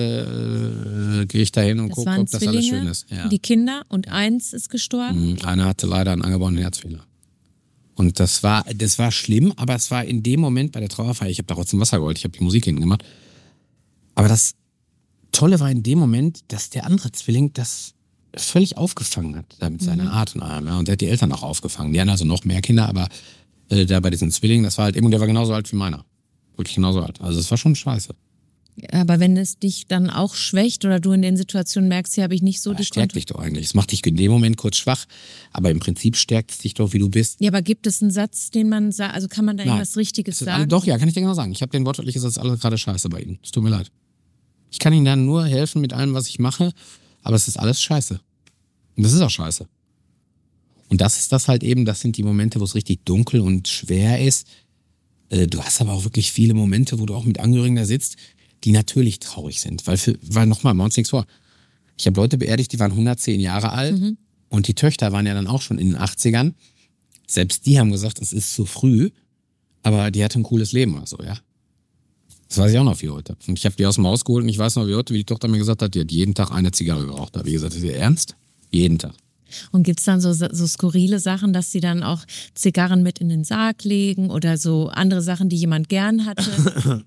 B: gehe ich da hin und
C: Das
B: gucke,
C: waren
B: ob das alles
C: Zwillinge,
B: schön ist. Ja.
C: die Kinder, und eins ist gestorben.
B: Einer hatte leider einen angeborenen Herzfehler. Und das war schlimm, aber es war in dem Moment bei der Trauerfeier, ich habe da trotzdem Wasser geholt, ich habe die Musik hinten gemacht. Aber das Tolle war in dem Moment, dass der andere Zwilling das völlig aufgefangen hat, da mit seiner Art und allem. Ja. Und der hat die Eltern auch aufgefangen. Die hatten also noch mehr Kinder, aber da bei diesen Zwillingen, das war halt eben, und der war genauso alt wie meiner. Wirklich genauso alt. Also es war schon scheiße.
C: Aber wenn es dich dann auch schwächt oder du in den Situationen merkst, hier habe ich nicht so
B: Das
C: die
B: stärkt dich doch eigentlich. Es macht dich in dem Moment kurz schwach, aber im Prinzip stärkt es dich doch, wie du bist.
C: Ja, aber gibt es einen Satz, den man sagt, also kann man da irgendwas Richtiges sagen?
B: Doch, ja, kann ich dir genau sagen. Ich habe den wortwörtlich gesagt, es ist alles gerade scheiße bei Ihnen. Es tut mir leid. Ich kann Ihnen dann nur helfen mit allem, was ich mache, aber es ist alles scheiße. Und das ist auch scheiße. Und das ist das halt eben, das sind die Momente, wo es richtig dunkel und schwer ist. Du hast aber auch wirklich viele Momente, wo du auch mit Angehörigen da sitzt, die natürlich traurig sind. Weil nochmal, machen wir uns nichts vor. Ich habe Leute beerdigt, die waren 110 Jahre alt und die Töchter waren ja dann auch schon in den 80ern. Selbst die haben gesagt, es ist zu früh, aber die hatte ein cooles Leben oder so, ja. Das weiß ich auch noch wie heute. Und ich habe die aus dem Haus geholt und ich weiß noch wie heute, wie die Tochter mir gesagt hat, die hat jeden Tag eine Zigarre geraucht. Da habe ich gesagt, ist ihr ernst? Jeden Tag.
C: Und gibt's dann so skurrile Sachen, dass sie dann auch Zigarren mit in den Sarg legen oder so andere Sachen, die jemand gern hatte?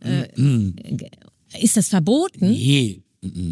C: Ist das verboten?
B: Nee.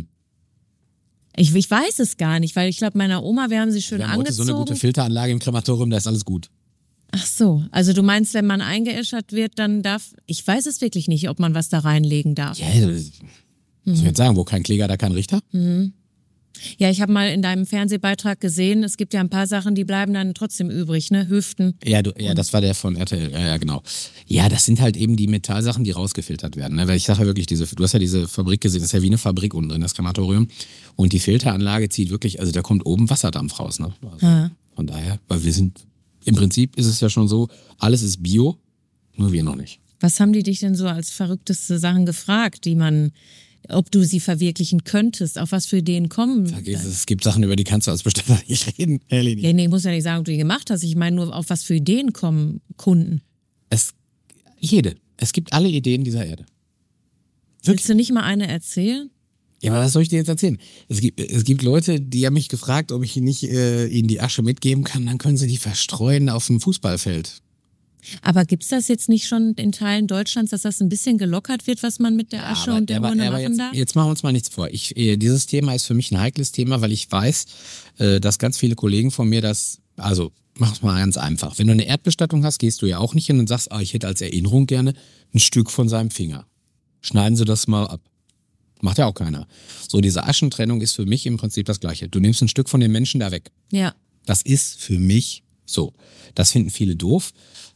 C: Ich weiß es gar nicht, weil ich glaube, meiner Oma, wir haben sie schön
B: Wir haben heute
C: angezogen.
B: so eine gute Filteranlage im Krematorium, da ist alles gut.
C: Ach so, also du meinst, wenn man eingeäschert wird, dann ich weiß es wirklich nicht, ob man was da reinlegen darf.
B: Ja, was soll ich jetzt sagen, wo kein Kläger, da kein Richter?
C: Ja, ich habe mal in deinem Fernsehbeitrag gesehen, es gibt ja ein paar Sachen, die bleiben dann trotzdem übrig, ne? Hüften.
B: Ja, das war der von RTL, ja, genau. Ja, das sind halt eben die Metallsachen, die rausgefiltert werden. Ne? Weil ich sage ja wirklich, du hast ja diese Fabrik gesehen, das ist ja wie eine Fabrik unten drin, das Krematorium. Und die Filteranlage zieht wirklich, also da kommt oben Wasserdampf raus. Ne? Also, von daher, weil im Prinzip ist es ja schon so, alles ist Bio, nur wir noch nicht.
C: Was haben die dich denn so als verrückteste Sachen gefragt, ob du sie verwirklichen könntest, auf was für Ideen kommen?
B: Vergiss es gibt Sachen, über die kannst du als Bestatter nicht reden, Helene.
C: Ja, nee, ich muss ja nicht sagen, ob du die gemacht hast. Ich meine nur, auf was für Ideen kommen Kunden.
B: Es gibt alle Ideen dieser Erde.
C: Willst du nicht mal eine erzählen?
B: Ja, aber was soll ich dir jetzt erzählen? Es gibt Leute, die haben mich gefragt, ob ich nicht ihnen die Asche mitgeben kann, dann können sie die verstreuen auf dem Fußballfeld.
C: Aber gibt's das jetzt nicht schon in Teilen Deutschlands, dass das ein bisschen gelockert wird, was man mit der Asche und der Urne machen darf?
B: Jetzt machen wir uns mal nichts vor. Dieses Thema ist für mich ein heikles Thema, weil ich weiß, dass ganz viele Kollegen von mir mach's mal ganz einfach. Wenn du eine Erdbestattung hast, gehst du ja auch nicht hin und sagst, ich hätte als Erinnerung gerne ein Stück von seinem Finger. Schneiden Sie das mal ab. Macht ja auch keiner. So, diese Aschentrennung ist für mich im Prinzip das Gleiche. Du nimmst ein Stück von den Menschen da weg.
C: Ja.
B: Das ist für mich so. Das finden viele doof.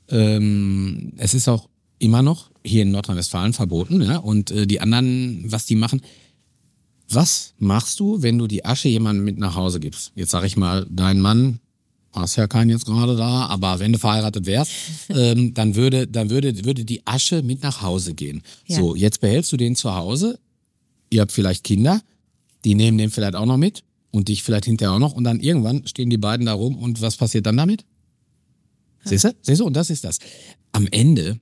B: Es ist auch immer noch hier in Nordrhein-Westfalen verboten. Ja? Und die anderen, was die machen. Was machst du, wenn du die Asche jemandem mit nach Hause gibst? Jetzt sag ich mal, dein Mann, hast ja keinen jetzt gerade da, aber wenn du verheiratet wärst, dann würde die Asche mit nach Hause gehen.
C: Ja.
B: So, jetzt behältst du den zu Hause. Ihr habt vielleicht Kinder, die nehmen den vielleicht auch noch mit und dich vielleicht hinterher auch noch und dann irgendwann stehen die beiden da rum und was passiert dann damit? Siehst du? Und das ist das. Am Ende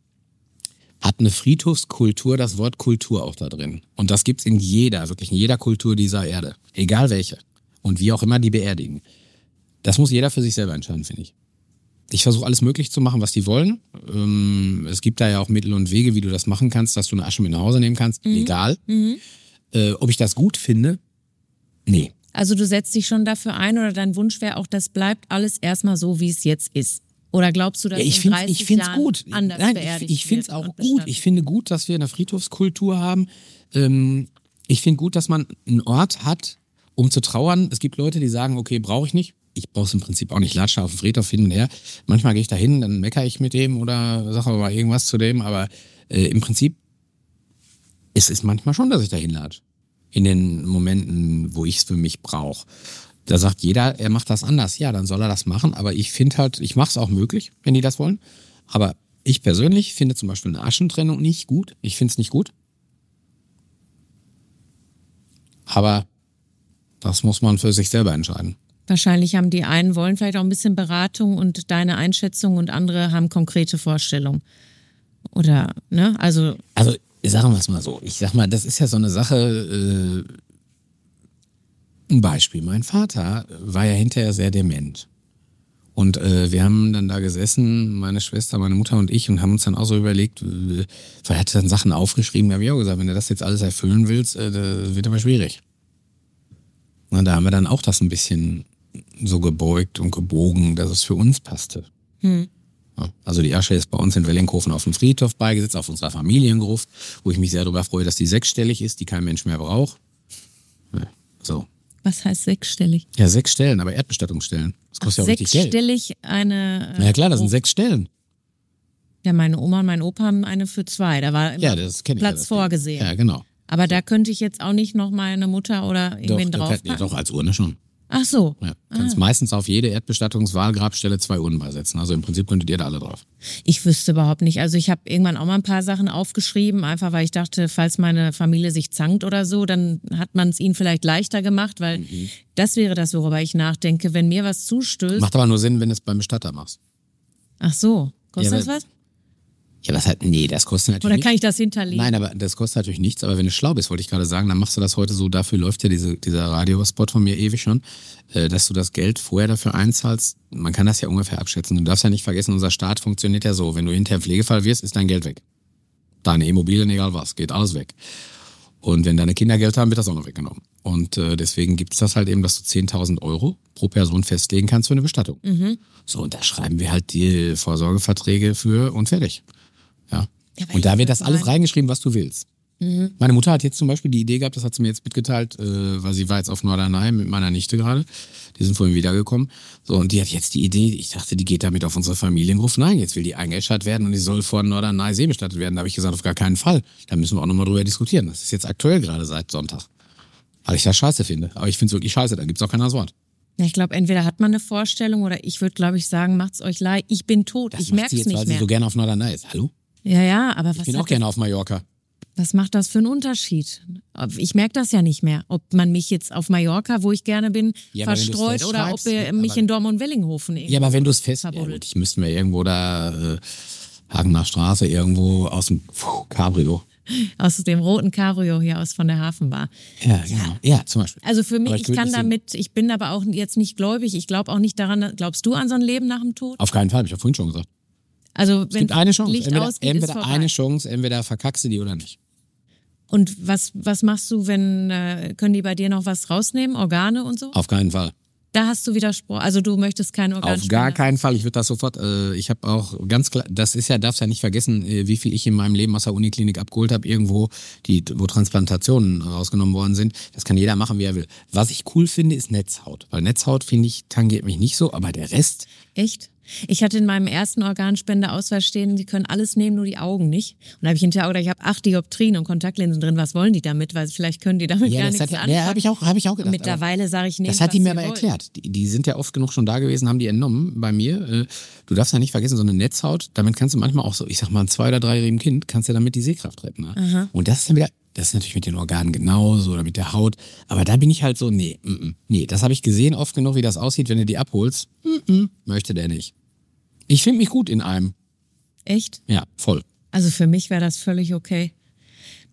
B: hat eine Friedhofskultur das Wort Kultur auch da drin. Und das gibt's wirklich in jeder Kultur dieser Erde. Egal welche. Und wie auch immer die beerdigen. Das muss jeder für sich selber entscheiden, finde ich. Ich versuche alles möglich zu machen, was die wollen. Es gibt da ja auch Mittel und Wege, wie du das machen kannst, dass du eine Asche mit nach Hause nehmen kannst. Legal. Ob ich das gut finde? Nee.
C: Also du setzt dich schon dafür ein oder dein Wunsch wäre auch, das bleibt alles erstmal so, wie es jetzt ist? Oder glaubst du, dass in 30 Jahren
B: gut.
C: anders
B: Nein,
C: beerdigt
B: ich finde es
C: wird
B: auch
C: und
B: gut.
C: bestattet?
B: Ich finde gut, dass wir eine Friedhofskultur haben. Ich finde gut, dass man einen Ort hat, um zu trauern. Es gibt Leute, die sagen, okay, brauche ich nicht. Ich brauche es im Prinzip auch nicht. Latsche auf dem Friedhof hin und her. Manchmal gehe ich da hin, dann meckere ich mit dem oder sage aber mal irgendwas zu dem. Aber im Prinzip ist es manchmal schon, dass ich da hinlatsche. In den Momenten, wo ich es für mich brauche. Da sagt jeder, er macht das anders. Ja, dann soll er das machen. Aber ich finde halt, ich mache es auch möglich, wenn die das wollen. Aber ich persönlich finde zum Beispiel eine Aschentrennung nicht gut. Ich finde es nicht gut. Aber das muss man für sich selber entscheiden.
C: Wahrscheinlich haben die einen wollen vielleicht auch ein bisschen Beratung und deine Einschätzung und andere haben konkrete Vorstellungen. Oder, ne? Also
B: sagen wir es mal so. Ich sag mal, das ist ja so eine Sache. Ein Beispiel. Mein Vater war ja hinterher sehr dement. Und wir haben dann da gesessen, meine Schwester, meine Mutter und ich, und haben uns dann auch so überlegt, er hat dann Sachen aufgeschrieben, habe ich auch gesagt, wenn du das jetzt alles erfüllen willst, das wird aber schwierig. Und da haben wir dann auch das ein bisschen so gebeugt und gebogen, dass es für uns passte. Ja, also die Asche ist bei uns in Wellinghofen auf dem Friedhof beigesetzt, auf unserer Familiengruft, wo ich mich sehr darüber freue, dass die 6stellig ist, die kein Mensch mehr braucht. Ja, so.
C: was heißt 6stellig?
B: Ja, 6 Stellen, aber Erdbestattungsstellen. Das kostet ja auch richtig Geld.
C: 6stellig eine...
B: Na ja klar, das sind 6 Stellen.
C: Ja, meine Oma und mein Opa haben eine für 2. Da war immer
B: das kenn ich
C: Platz
B: das
C: vorgesehen.
B: Ja, genau.
C: Aber da könnte ich jetzt auch nicht noch meine Mutter oder irgendwen draufpacken.
B: Doch, als Urne schon.
C: Ach so.
B: Ja. Kannst meistens auf jede Erdbestattungswahlgrabstelle 2 Urnen beisetzen. Also im Prinzip könntet ihr da alle drauf.
C: Ich wüsste überhaupt nicht. Also ich habe irgendwann auch mal ein paar Sachen aufgeschrieben, einfach weil ich dachte, falls meine Familie sich zankt oder so, dann hat man es ihnen vielleicht leichter gemacht, weil das wäre das, worüber ich nachdenke. Wenn mir was zustößt...
B: Macht aber nur Sinn, wenn du es beim Bestatter machst.
C: Ach so. Kostet
B: Ja,
C: das was?
B: Ja, was halt, nee, das kostet natürlich
C: Oder
B: nichts.
C: kann ich das hinterlegen?
B: Nein, aber das kostet natürlich nichts. Aber wenn du schlau bist, wollte ich gerade sagen, dann machst du das heute so. Dafür läuft ja dieser Radiospot von mir ewig schon, dass du das Geld vorher dafür einzahlst. Man kann das ja ungefähr abschätzen. Du darfst ja nicht vergessen, unser Staat funktioniert ja so. Wenn du hinterher Pflegefall wirst, ist dein Geld weg. Deine Immobilien, egal was, geht alles weg. Und wenn deine Kinder Geld haben, wird das auch noch weggenommen. Und deswegen gibt es das halt eben, dass du 10.000 Euro pro Person festlegen kannst für eine Bestattung. So, und da schreiben wir halt die Vorsorgeverträge für und fertig. Ja.
C: Ja, aber
B: Und da
C: ich
B: wird das alles
C: meine-
B: reingeschrieben, was du willst. Meine Mutter hat jetzt zum Beispiel die Idee gehabt, das hat sie mir jetzt mitgeteilt, weil sie war jetzt auf Norderney mit meiner Nichte gerade. Die sind vorhin wiedergekommen. So, und die hat jetzt die Idee, ich dachte, die geht damit auf unsere Familiengruft. Nein, jetzt will die eingeäschert werden und die soll vor Norderney See bestattet werden. Da habe ich gesagt, auf gar keinen Fall. Da müssen wir auch nochmal drüber diskutieren. Das ist jetzt aktuell gerade seit Sonntag. Weil ich das scheiße finde. Aber ich finde es wirklich scheiße, da gibt's auch kein anderes Wort.
C: Ja, ich glaube, entweder hat man eine Vorstellung oder ich würde, glaube ich, sagen, macht's euch leid, ich bin tot,
B: Das
C: ich
B: macht
C: merk's
B: sie jetzt,
C: nicht
B: weil
C: mehr.
B: sie so gerne auf Norderney ist. Hallo?
C: Ja, aber
B: Ich
C: was,
B: bin auch gerne auf Mallorca.
C: was macht das für einen Unterschied? Ich merke das ja nicht mehr, ob man mich jetzt auf Mallorca, wo ich gerne bin,
B: Ja, aber wenn du's
C: verstreut oder ob
B: festschreibst,
C: ihr mich
B: aber-
C: in Dortmund-Wellinghofen
B: Ja, aber wenn du es fest... Ja,
C: verbuddelt.
B: gut, ich müsste mir irgendwo da Hagener Straße irgendwo aus dem Cabrio.
C: aus dem roten Cabrio hier aus von der Hafenbar.
B: Ja, genau. Ja, zum Beispiel.
C: Also für mich,
B: Aber
C: ich
B: will
C: kann
B: nicht sehen.
C: damit, ich bin aber auch jetzt nicht gläubig, ich glaube auch nicht daran, glaubst du an so ein Leben nach dem Tod?
B: Auf keinen Fall, habe ich ja vorhin schon gesagt.
C: Also
B: Es
C: wenn
B: gibt eine Chance.
C: Licht
B: Entweder,
C: ausgeht, ist
B: entweder
C: vorbei.
B: eine Chance, entweder verkackst du die oder nicht.
C: Und was machst du, wenn, können die bei dir noch was rausnehmen, Organe und so?
B: Auf keinen Fall.
C: Da hast du Widerspruch, also du möchtest keinen Organ
B: Auf gar keinen Fall. Ich würde das sofort, ich habe auch ganz klar, das ist ja, darfst ja nicht vergessen, wie viel ich in meinem Leben aus der Uniklinik abgeholt habe, irgendwo, wo Transplantationen rausgenommen worden sind. Das kann jeder machen, wie er will. Was ich cool finde, ist Netzhaut. Weil Netzhaut, finde ich, tangiert mich nicht so, aber der Rest,
C: Echt? Ich hatte in meinem ersten Organspendeausweis stehen, die können alles nehmen, nur die Augen nicht. Und da habe ich hinterher auch gedacht, ich habe 8 Dioptrien und Kontaktlinsen drin, was wollen die damit? Weil vielleicht können die damit gar
B: das
C: nichts
B: hat,
C: anfangen.
B: ja, habe ich auch gedacht.
C: Mittlerweile sage ich, nehmt,
B: Das hat die
C: was
B: mir
C: ihr
B: aber
C: wollt.
B: erklärt. Die sind ja oft genug schon da gewesen, haben die entnommen bei mir. Du darfst ja nicht vergessen, so eine Netzhaut, damit kannst du manchmal auch so, ich sag mal, ein 2- oder 3-jährigen Kind, kannst du damit die Sehkraft retten. Ne? Und das ist dann wieder, das ist natürlich mit den Organen genauso oder mit der Haut. Aber da bin ich halt so, nee, das habe ich gesehen oft genug, wie das aussieht, wenn du die abholst. Möchte der nicht. Ich finde mich gut in einem.
C: Echt?
B: Ja, voll.
C: Also für mich wäre das völlig okay.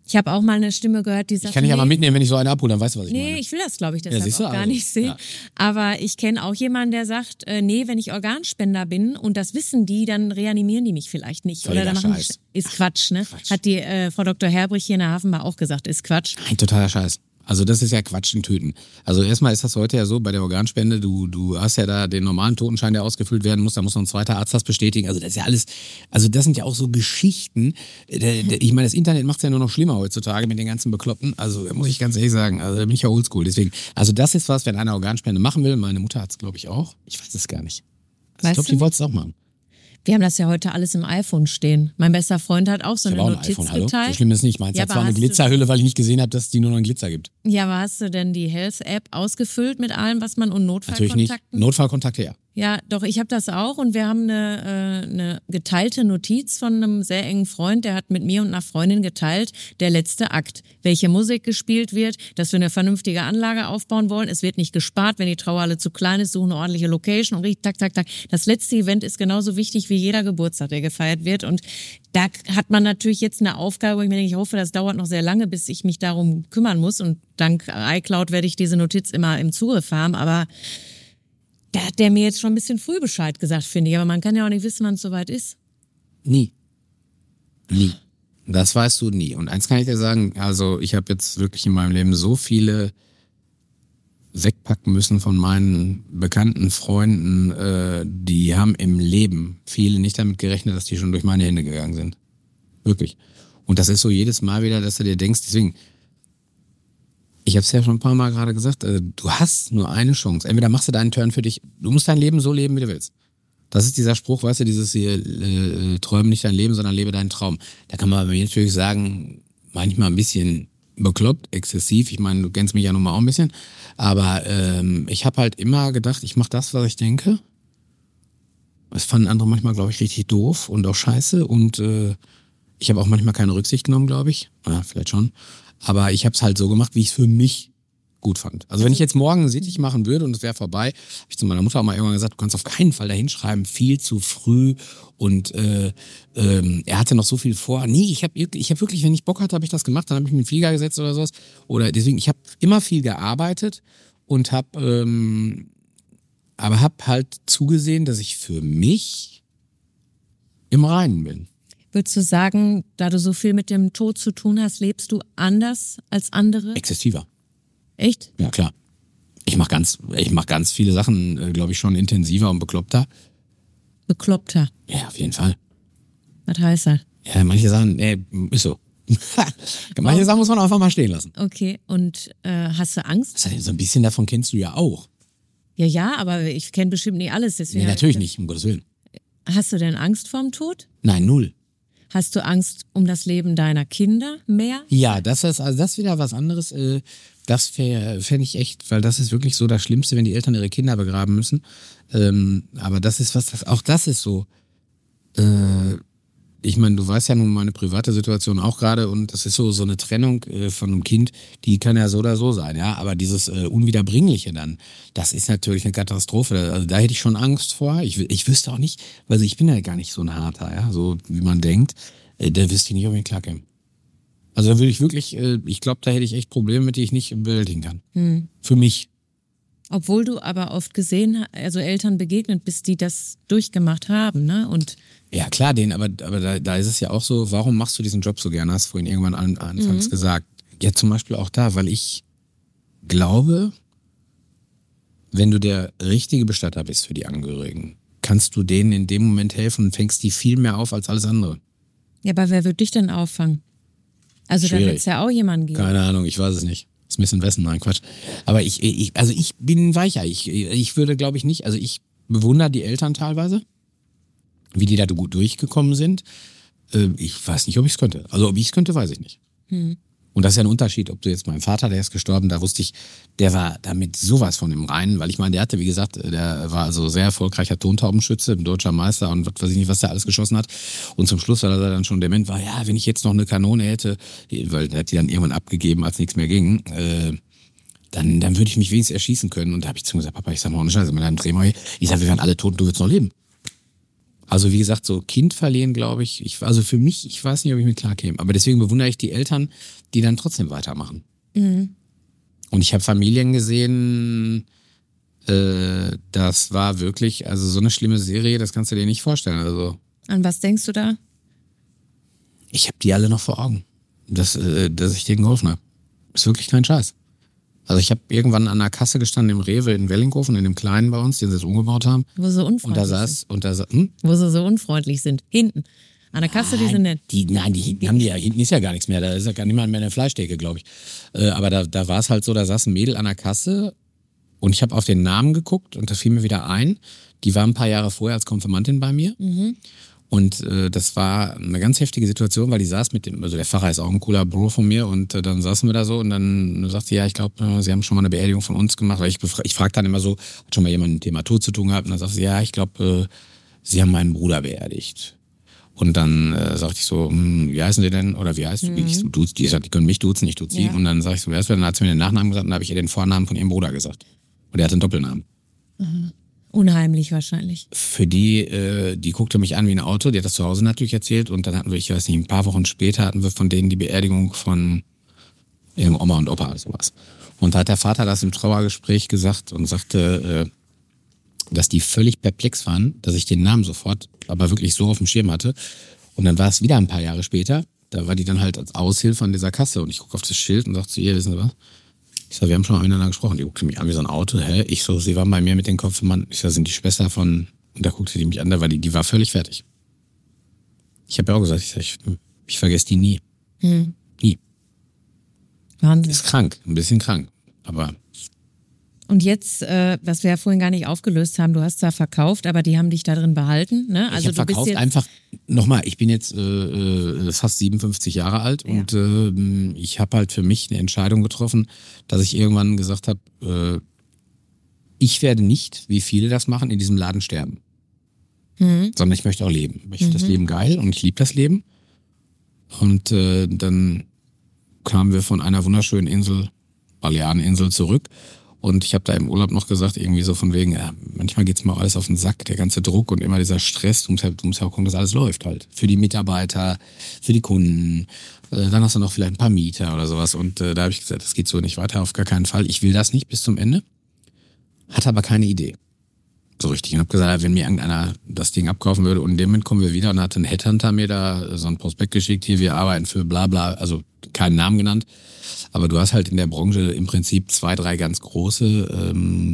C: Ich habe auch mal eine Stimme gehört, die sagt,
B: Ich kann dich ja mal mitnehmen, wenn ich so eine abhole, dann weißt du, was ich meine.
C: Nee, ich will das, glaube ich, deshalb
B: siehst du,
C: auch gar
B: also,
C: nicht sehen.
B: ja.
C: Aber ich kenne auch jemanden, der sagt, nee, wenn ich Organspender bin und das wissen die, dann reanimieren die mich vielleicht nicht.
B: Völliger
C: Oder dann machen
B: Scheiß.
C: ist Quatsch, ne?
B: Quatsch.
C: Hat die Frau Dr. Herbrich hier in der Hafenbar auch gesagt, ist Quatsch.
B: Nein, totaler Scheiß. Also das ist ja Quatsch in Töten. Also erstmal ist das heute ja so, bei der Organspende, du hast ja da den normalen Totenschein, der ausgefüllt werden muss, da muss noch ein zweiter Arzt das bestätigen. Also das ist ja alles, also das sind ja auch so Geschichten. Ich meine, das Internet macht es ja nur noch schlimmer heutzutage mit den ganzen Bekloppten. Also muss ich ganz ehrlich sagen, also da bin ich ja oldschool. Deswegen, also das ist was, wenn einer Organspende machen will, meine Mutter hat es glaube ich auch. Ich weiß es gar nicht. Also ich glaube, die wollte es auch machen.
C: Wir haben das ja heute alles im iPhone stehen. Mein bester Freund hat auch so
B: Ich
C: eine
B: habe auch ein
C: Notiz
B: iPhone, hallo?
C: geteilt.
B: So schlimm ist es nicht. Meins
C: Ja,
B: hat
C: aber
B: zwar eine
C: hast du-
B: Glitzerhülle, weil ich nicht gesehen habe, dass es die nur noch einen Glitzer gibt.
C: Ja, aber hast du denn die Health-App ausgefüllt mit allem, was man und
B: Natürlich nicht.
C: Notfallkontakten?
B: Notfallkontakte, ja.
C: Ja, doch, ich habe das auch und wir haben eine geteilte Notiz von einem sehr engen Freund, der hat mit mir und einer Freundin geteilt, der letzte Akt, welche Musik gespielt wird, dass wir eine vernünftige Anlage aufbauen wollen, es wird nicht gespart, wenn die Trauerhalle zu klein ist, suchen eine ordentliche Location und richtig, tak, tak, tak. Das letzte Event ist genauso wichtig wie jeder Geburtstag, der gefeiert wird und da hat man natürlich jetzt eine Aufgabe, wo ich mir denke, ich hoffe, das dauert noch sehr lange, bis ich mich darum kümmern muss und dank iCloud werde ich diese Notiz immer im Zugriff haben, aber da hat der mir jetzt schon ein bisschen früh Bescheid gesagt, finde ich. Aber man kann ja auch nicht wissen, wann es soweit ist.
B: Nie. Nie. Das weißt du nie. Und eins kann ich dir sagen, also ich habe jetzt wirklich in meinem Leben so viele wegpacken müssen von meinen bekannten Freunden, die haben im Leben viele nicht damit gerechnet, dass die schon durch meine Hände gegangen sind. Wirklich. Und das ist so jedes Mal wieder, dass du dir denkst, deswegen, ich habe es ja schon ein paar Mal gerade gesagt, du hast nur eine Chance. Entweder machst du deinen Turn für dich, du musst dein Leben so leben, wie du willst. Das ist dieser Spruch, weißt du, dieses hier, träume nicht dein Leben, sondern lebe deinen Traum. Da kann man bei mir natürlich sagen, manchmal ein bisschen bekloppt, exzessiv. Ich meine, du kennst mich ja nun mal auch ein bisschen. Aber ich habe halt immer gedacht, ich mache das, was ich denke. Das fanden andere manchmal, glaube ich, richtig doof und auch scheiße. Und ich habe auch manchmal keine Rücksicht genommen, glaube ich. Ja, vielleicht schon. Aber ich habe es halt so gemacht, wie ich es für mich gut fand. Also wenn ich jetzt morgen Sittich machen würde und es wäre vorbei, habe ich zu meiner Mutter auch mal irgendwann gesagt, du kannst auf keinen Fall da hinschreiben, viel zu früh und er hatte noch so viel vor. Nee, ich hab wirklich, wenn ich Bock hatte, habe ich das gemacht, dann habe ich mich in den Flieger gesetzt oder sowas. Oder deswegen, ich habe immer viel gearbeitet und habe halt zugesehen, dass ich für mich im Reinen bin.
C: Würdest du sagen, da du so viel mit dem Tod zu tun hast, lebst du anders als andere?
B: Exzessiver.
C: Echt?
B: Ja, klar. Ich mach ganz viele Sachen, glaube ich, schon intensiver und bekloppter.
C: Bekloppter.
B: Ja, auf jeden Fall.
C: Was heißt das?
B: Ja, manche Sachen, ist so. Manche Sachen muss man einfach mal stehen lassen.
C: Okay, und hast du Angst?
B: So ein bisschen davon kennst du ja auch.
C: Ja, aber ich kenne bestimmt nicht alles. Deswegen
B: Nee, natürlich nicht, um Gottes Willen.
C: Hast du denn Angst vorm Tod?
B: Nein, null.
C: Hast du Angst um das Leben deiner Kinder mehr?
B: Ja, das ist wieder was anderes. Das fände ich echt, weil das ist wirklich so das Schlimmste, wenn die Eltern ihre Kinder begraben müssen. Aber das ist auch das ist so. Ich meine, du weißt ja nun meine private Situation auch gerade und das ist so eine Trennung von einem Kind, die kann ja so oder so sein, ja. Aber dieses Unwiederbringliche dann, das ist natürlich eine Katastrophe. Also da hätte ich schon Angst vor. Ich wüsste auch nicht, also ich bin ja gar nicht so ein Harter, ja, so wie man denkt. Da wüsste ich nicht, ob ich klarkäme. Also da würde ich wirklich, ich glaube, da hätte ich echt Probleme mit, die ich nicht bewältigen kann. Für mich.
C: Obwohl du aber oft gesehen, also Eltern begegnet bist, die das durchgemacht haben, ne? Und
B: ja, klar, aber da ist es ja auch so, warum machst du diesen Job so gerne, hast du vorhin irgendwann anfangs gesagt. Ja, zum Beispiel auch da, weil ich glaube, wenn du der richtige Bestatter bist für die Angehörigen, kannst du denen in dem Moment helfen und fängst die viel mehr auf als alles andere.
C: ja, aber wer wird dich denn auffangen? Also da
B: Schwierig.
C: wird es ja auch jemanden geben.
B: Keine Ahnung, ich weiß es nicht. Smith & Wesson, nein, Quatsch. Aber ich bin weicher. Ich würde, glaube ich, nicht, also ich bewundere die Eltern teilweise, wie die da gut durchgekommen sind. Ich weiß nicht, ob ich es könnte. Also ob ich es könnte, weiß ich nicht. Und das ist ja ein Unterschied, ob du jetzt mein Vater, der ist gestorben, da wusste ich, der war damit sowas von im Reinen, weil ich meine, der hatte, wie gesagt, der war also sehr erfolgreicher Tontaubenschütze, deutscher Meister und was weiß ich nicht, was der alles geschossen hat. Und zum Schluss, weil er dann schon dement war, ja, wenn ich jetzt noch eine Kanone hätte, weil der hat die dann irgendwann abgegeben, als nichts mehr ging, dann würde ich mich wenigstens erschießen können. Und da habe ich zu ihm gesagt, Papa, ich sag mal ohne Scheiße, mit einem Drehmal, ich sag, wir wären alle tot und du würdest noch leben. Also wie gesagt, so Kind verlieren, glaube ich, also für mich, ich weiß nicht, ob ich mit klarkäme. Aber deswegen bewundere ich die Eltern, die dann trotzdem weitermachen.
C: Mhm.
B: Und ich habe Familien gesehen, das war wirklich, also so eine schlimme Serie, das kannst du dir nicht vorstellen. Also
C: An was denkst du da?
B: ich habe die alle noch vor Augen, dass ich denen geholfen habe. Ist wirklich kein Scheiß. Also ich habe irgendwann an der Kasse gestanden im Rewe in Wellinghofen, in dem Kleinen bei uns, den sie jetzt umgebaut haben.
C: Wo sie unfreundlich sind. Wo sie so unfreundlich sind. Hinten. An der Kasse, die sind nett.
B: Nein, die hinten haben die ja, hinten ist ja gar nichts mehr, da ist ja gar niemand mehr in der Fleischtheke, glaube ich. Aber da war es halt so, da saß ein Mädel an der Kasse und ich habe auf den Namen geguckt und das fiel mir wieder ein. Die war ein paar Jahre vorher als Konfirmantin bei mir.
C: Mhm.
B: Und das war eine ganz heftige Situation, weil die saß mit dem, also der Pfarrer ist auch ein cooler Bro von mir und dann saßen wir da so und dann sagte sie, ja, ich glaube, sie haben schon mal eine Beerdigung von uns gemacht, weil ich frage dann immer so, hat schon mal jemand mit dem Thema Tod zu tun gehabt? Und dann sagte sie, ja, ich glaube, sie haben meinen Bruder beerdigt. Und dann sagte ich so, wie heißen die denn? Oder wie heißt du? Ich duze die, die können mich duzen, ich duze sie. Ja. Und dann sag ich so, wer ist wer? Dann hat sie mir den Nachnamen gesagt und dann habe ich ihr den Vornamen von ihrem Bruder gesagt. Und der hat einen Doppelnamen.
C: Mhm. Unheimlich wahrscheinlich.
B: Für die guckte mich an wie ein Auto, die hat das zu Hause natürlich erzählt und dann hatten wir, ich weiß nicht, ein paar Wochen später hatten wir von denen die Beerdigung von ihrem Oma und Opa oder sowas. Und da hat der Vater das im Trauergespräch gesagt und sagte, dass die völlig perplex waren, dass ich den Namen sofort, aber wirklich so auf dem Schirm hatte. Und dann war es wieder ein paar Jahre später, da war die dann halt als Aushilfe an dieser Kasse und ich gucke auf das Schild und sag zu ihr, wissen Sie was? Ich sag, wir haben schon mal miteinander gesprochen. Die guckte mich an wie so ein Auto. Hä? Ich so, sie waren bei mir mit den Konfirmanden. Ich sag, sind die Schwester von... Und da guckte die mich an, da war die war völlig fertig. Ich habe ja auch gesagt, ich vergesse die nie. Nie.
C: Wahnsinn.
B: Ist krank, ein bisschen krank. Aber...
C: Und jetzt, was wir ja vorhin gar nicht aufgelöst haben, du hast zwar verkauft, aber die haben dich da drin behalten, ne? Also
B: ich habe verkauft jetzt einfach, nochmal, ich bin jetzt fast 57 Jahre alt und ich habe halt für mich eine Entscheidung getroffen, dass ich irgendwann gesagt habe, ich werde nicht, wie viele das machen, in diesem Laden sterben. Sondern ich möchte auch leben. Ich finde das Leben geil und ich liebe das Leben. Und dann kamen wir von einer wunderschönen Insel, Baleareninsel, zurück. Und ich habe da im Urlaub noch gesagt, irgendwie so von wegen, ja, manchmal geht's mir auch alles auf den Sack, der ganze Druck und immer dieser Stress. Du musst ja auch gucken, dass alles läuft halt. Für die Mitarbeiter, für die Kunden. Dann hast du noch vielleicht ein paar Mieter oder sowas. Und da habe ich gesagt, das geht so nicht weiter, auf gar keinen Fall. Ich will das nicht bis zum Ende. Hatte aber keine Idee. So richtig. Und habe gesagt, wenn mir irgendeiner das Ding abkaufen würde und in dem Moment kommen wir wieder und hat ein Headhunter mir da so ein Prospekt geschickt, hier, wir arbeiten für bla bla, also keinen Namen genannt. Aber du hast halt in der Branche im Prinzip 2, 3 ganz große,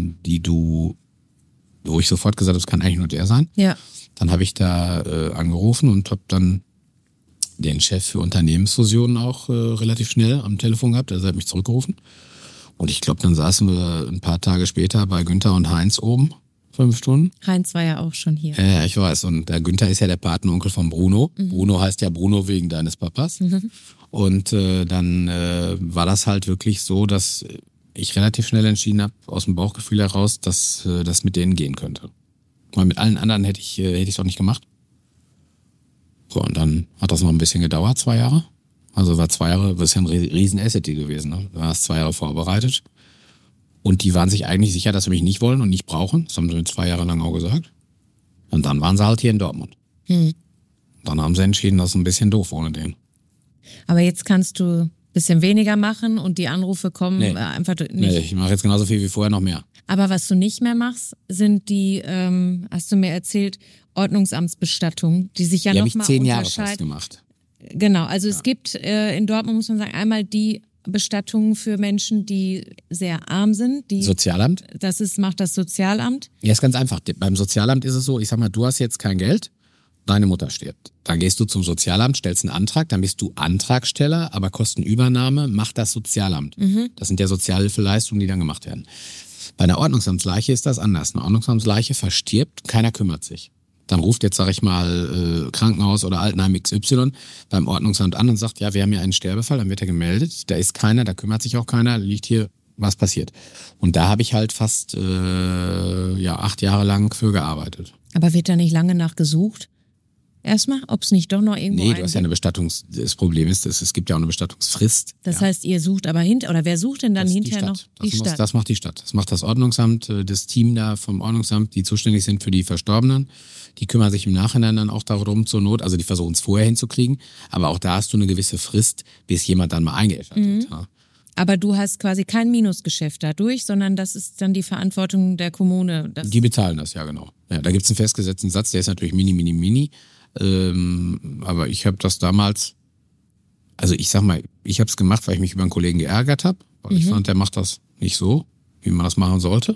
B: wo ich sofort gesagt habe, das kann eigentlich nur der sein.
C: Ja.
B: Dann habe ich da angerufen und habe dann den Chef für Unternehmensfusionen auch relativ schnell am Telefon gehabt. Also er hat mich zurückgerufen. Und ich glaube, dann saßen wir ein paar Tage später bei Günther und Heinz oben, 5 Stunden.
C: Heinz war ja auch schon hier.
B: Ja, ich weiß. Und der Günther ist ja der Patenonkel von Bruno. Bruno heißt ja Bruno wegen deines Papas. Und dann war das halt wirklich so, dass ich relativ schnell entschieden habe, aus dem Bauchgefühl heraus, dass das mit denen gehen könnte. Weil mit allen anderen hätte ich es auch nicht gemacht. So, und dann hat das noch ein bisschen gedauert, 2 Jahre. Also war 2 Jahre, das ist ja ein riesen Asset gewesen. Ne? Du hast 2 Jahre vorbereitet. Und die waren sich eigentlich sicher, dass sie mich nicht wollen und nicht brauchen. Das haben sie mir 2 Jahre lang auch gesagt. Und dann waren sie halt hier in Dortmund. Dann haben sie entschieden, das ist ein bisschen doof ohne den.
C: Aber jetzt kannst du ein bisschen weniger machen und die Anrufe kommen einfach nicht.
B: Nee, ich mache jetzt genauso viel wie vorher, noch mehr.
C: Aber was du nicht mehr machst, sind die, hast du mir erzählt, Ordnungsamtsbestattungen, die sich ja nochmal unterscheiden.
B: Die habe ich 10 Jahre fast gemacht.
C: Genau, also es gibt in Dortmund, muss man sagen, einmal die Bestattungen für Menschen, die sehr arm sind.
B: Sozialamt?
C: Macht das Sozialamt.
B: Ja, ist ganz einfach. Beim Sozialamt ist es so, ich sag mal, du hast jetzt kein Geld, deine Mutter stirbt. Dann gehst du zum Sozialamt, stellst einen Antrag, dann bist du Antragsteller, aber Kostenübernahme macht das Sozialamt. Das sind ja Sozialhilfeleistungen, die dann gemacht werden. Bei einer Ordnungsamtsleiche ist das anders. Eine Ordnungsamtsleiche verstirbt, keiner kümmert sich. Dann ruft jetzt, sag ich mal, Krankenhaus oder Altenheim XY beim Ordnungsamt an und sagt, ja, wir haben hier einen Sterbefall, dann wird er gemeldet, da ist keiner, da kümmert sich auch keiner, liegt hier, was passiert. Und da habe ich halt fast 8 Jahre lang für gearbeitet.
C: Aber wird da nicht lange nach gesucht? erstmal, ob es nicht doch noch irgendwo
B: Nee, du hast ja eine das Problem ist, es gibt ja auch eine Bestattungsfrist.
C: Das heißt, ihr sucht aber oder wer sucht denn dann
B: das
C: hinterher noch? Die Stadt.
B: Das macht die Stadt. Das macht das Ordnungsamt, das Team da vom Ordnungsamt, die zuständig sind für die Verstorbenen. Die kümmern sich im Nachhinein dann auch darum zur Not, also die versuchen es vorher hinzukriegen, aber auch da hast du eine gewisse Frist, bis jemand dann mal eingeäschert wird. Ja.
C: Aber du hast quasi kein Minusgeschäft dadurch, sondern das ist dann die Verantwortung der Kommune.
B: Die bezahlen das, ja genau. Ja, da gibt es einen festgesetzten Satz, der ist natürlich mini. Aber ich habe das damals, also ich sag mal, ich habe es gemacht, weil ich mich über einen Kollegen geärgert habe, weil ich fand, der macht das nicht so, wie man das machen sollte.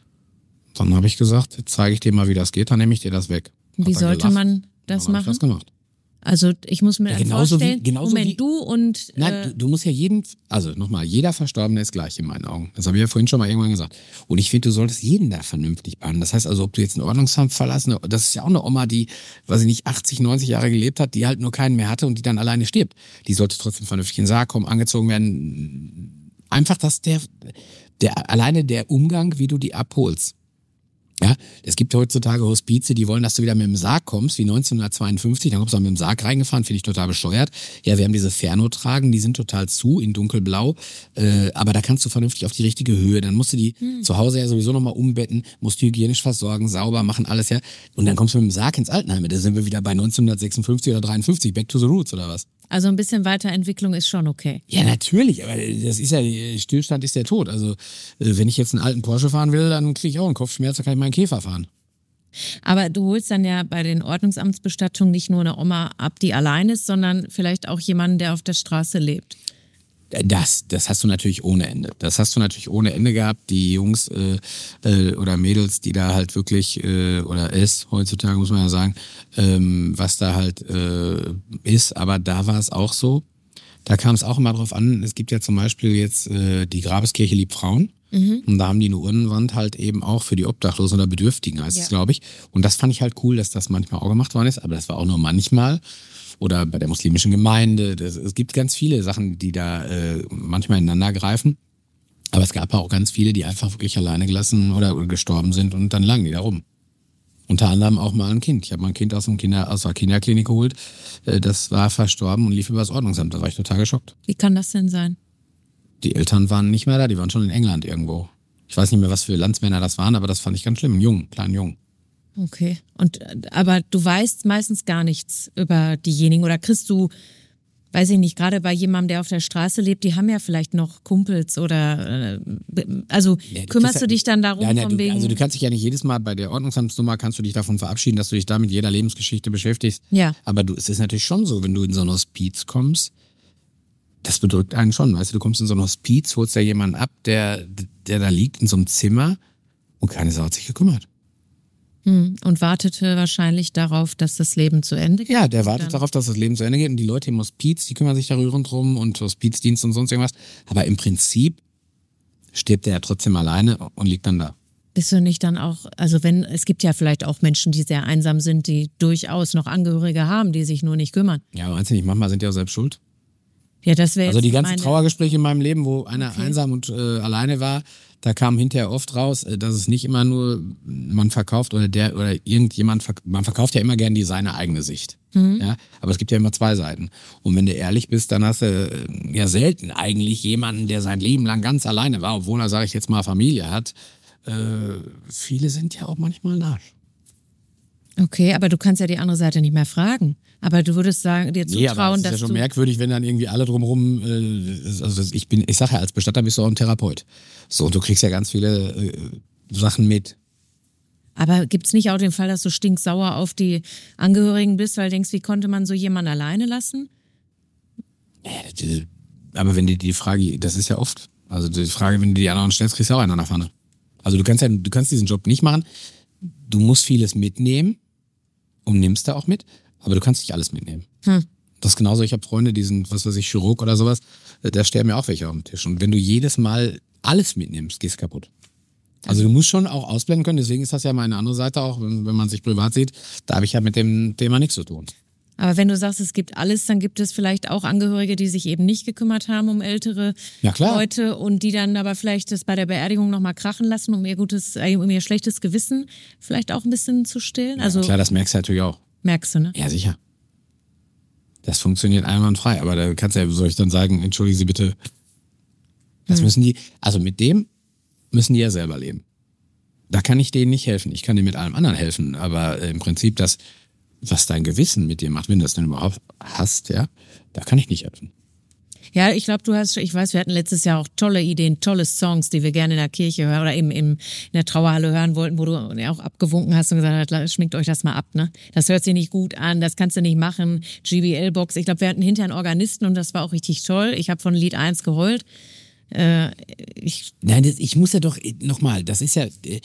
B: Dann habe ich gesagt, jetzt zeige ich dir mal, wie das geht, dann nehme ich dir das weg.
C: Wie sollte man das machen?
B: Ich das gemacht.
C: Also ich muss mir vorstellen, du und...
B: Nein, du musst ja jeder Verstorbene ist gleich in meinen Augen. Das habe ich ja vorhin schon mal irgendwann gesagt. Und ich finde, du solltest jeden da vernünftig behandeln. Das heißt also, ob du jetzt ein Ordnungsamt verlassen, das ist ja auch eine Oma, die, 80, 90 Jahre gelebt hat, die halt nur keinen mehr hatte und die dann alleine stirbt. Die sollte trotzdem vernünftig in den Sarg kommen, angezogen werden. Einfach, dass alleine der Umgang, wie du die abholst. Ja, es gibt heutzutage Hospize, die wollen, dass du wieder mit dem Sarg kommst, wie 1952, dann kommst du auch mit dem Sarg reingefahren, finde ich total bescheuert. Ja, wir haben diese Fernotragen, die sind total zu, in dunkelblau, aber da kannst du vernünftig auf die richtige Höhe, dann musst du die zu Hause ja sowieso nochmal umbetten, musst hygienisch versorgen, sauber machen, alles ja, und dann kommst du mit dem Sarg ins Altenheim, da sind wir wieder bei 1956 oder 53, back to the roots oder was?
C: Also ein bisschen Weiterentwicklung ist schon okay.
B: Ja, natürlich, aber das ist ja, Stillstand ist der Tod. Also wenn ich jetzt einen alten Porsche fahren will, dann kriege ich auch einen Kopfschmerz, dann kann ich meinen Käfer fahren.
C: Aber du holst dann ja bei den Ordnungsamtsbestattungen nicht nur eine Oma ab, die allein ist, sondern vielleicht auch jemanden, der auf der Straße lebt.
B: Das hast du natürlich ohne Ende. Das hast du natürlich ohne Ende gehabt. Die Jungs oder Mädels, die da halt wirklich, oder es heutzutage muss man ja sagen, was da halt ist. Aber da war es auch so. Da kam es auch immer drauf an. Es gibt ja zum Beispiel jetzt die Grabeskirche Liebfrauen. Und da haben die eine Urnenwand halt eben auch für die Obdachlosen oder Bedürftigen, heißt es, glaube ich. Und das fand ich halt cool, dass das manchmal auch gemacht worden ist. Aber das war auch nur manchmal. Oder bei der muslimischen Gemeinde. Es gibt ganz viele Sachen, die da manchmal ineinander greifen. Aber es gab auch ganz viele, die einfach wirklich alleine gelassen oder gestorben sind und dann lagen die da rum. Unter anderem auch mal ein Kind. Ich habe mal ein Kind aus der Kinderklinik geholt. Das war verstorben und lief über das Ordnungsamt. Da war ich total geschockt.
C: Wie kann das denn sein?
B: Die Eltern waren nicht mehr da, die waren schon in England irgendwo. Ich weiß nicht mehr, was für Landsmänner das waren, aber das fand ich ganz schlimm. Einen kleinen Jungen.
C: Okay. Aber du weißt meistens gar nichts über diejenigen oder kriegst du, weiß ich nicht, gerade bei jemandem, der auf der Straße lebt, die haben ja vielleicht noch Kumpels oder kümmerst du dich dann darum von wegen...
B: Also du kannst dich ja nicht jedes Mal bei der Ordnungsamtsnummer kannst du dich davon verabschieden, dass du dich da mit jeder Lebensgeschichte beschäftigst.
C: Ja.
B: Aber es ist natürlich schon so, wenn du in so ein Hospiz kommst, das bedrückt einen schon, weißt du, kommst in so ein Hospiz, holst da jemanden ab, der da liegt in so einem Zimmer und keine Sau hat sich gekümmert.
C: Und wartete wahrscheinlich darauf, dass das Leben zu Ende geht.
B: Ja, der wartet darauf, dass das Leben zu Ende geht und die Leute im Hospiz, die kümmern sich da rührend drum und Hospizdienst und sonst irgendwas. Aber im Prinzip stirbt der ja trotzdem alleine und liegt dann da.
C: Bist du nicht dann auch, also es gibt ja vielleicht auch Menschen, die sehr einsam sind, die durchaus noch Angehörige haben, die sich nur nicht kümmern.
B: Ja, aber meinst du nicht, manchmal sind die auch selbst schuld?
C: Ja, das wäre
B: also die ganzen Trauergespräche in meinem Leben, wo einer einsam und alleine war, da kam hinterher oft raus, dass es nicht immer nur man verkauft oder irgendjemand, man verkauft ja immer gern seine eigene Sicht. Ja, aber es gibt ja immer zwei Seiten. Und wenn du ehrlich bist, dann hast du ja selten eigentlich jemanden, der sein Leben lang ganz alleine war, obwohl er, sage ich jetzt mal, Familie hat. Viele sind ja auch manchmal ein Arsch.
C: Okay, aber du kannst ja die andere Seite nicht mehr fragen. Aber du würdest sagen, dir zutrauen,
B: aber das ist ja schon merkwürdig, wenn dann irgendwie alle drumherum, ich sage ja, als Bestatter bist du auch ein Therapeut. So, und du kriegst ja ganz viele Sachen mit.
C: Aber gibt's nicht auch den Fall, dass du stinksauer auf die Angehörigen bist, weil du denkst, wie konnte man so jemanden alleine lassen?
B: Aber wenn die Frage, das ist ja oft, also die Frage, wenn du die anderen stellst, kriegst du auch einen an der Pfanne. Also du kannst diesen Job nicht machen. Du musst vieles mitnehmen und nimmst da auch mit, aber du kannst nicht alles mitnehmen. Das ist genauso, ich habe Freunde, die sind, was weiß ich, Chirurg oder sowas, da sterben ja auch welche auf dem Tisch. Und wenn du jedes Mal alles mitnimmst, gehst du kaputt. Also du musst schon auch ausblenden können, deswegen ist das ja meine andere Seite auch, wenn man sich privat sieht, da habe ich ja mit dem Thema nichts zu tun.
C: Aber wenn du sagst, es gibt alles, dann gibt es vielleicht auch Angehörige, die sich eben nicht gekümmert haben um ältere Leute und die dann aber vielleicht das bei der Beerdigung nochmal krachen lassen, um ihr schlechtes Gewissen vielleicht auch ein bisschen zu stillen.
B: Ja, klar, das merkst du natürlich auch.
C: Merkst du, ne?
B: Ja, sicher. Das funktioniert einwandfrei, aber da kannst du ja, soll ich dann sagen, entschuldigen Sie bitte, das müssen die, also mit dem müssen die ja selber leben. Da kann ich denen nicht helfen. Ich kann dir mit allem anderen helfen, aber im Prinzip das, was dein Gewissen mit dir macht, wenn du das denn überhaupt hast, ja, da kann ich nicht helfen.
C: Ja, ich glaube, ich weiß, wir hatten letztes Jahr auch tolle Ideen, tolle Songs, die wir gerne in der Kirche hören oder eben in der Trauerhalle hören wollten, wo du ja auch abgewunken hast und gesagt hast, schminkt euch das mal ab, ne? Das hört sich nicht gut an, das kannst du nicht machen. GBL-Box, ich glaube, wir hatten hinterher einen Organisten und das war auch richtig toll. Ich habe von Lied 1 geheult.
B: Nein, ich muss ja doch, nochmal, das ist ja,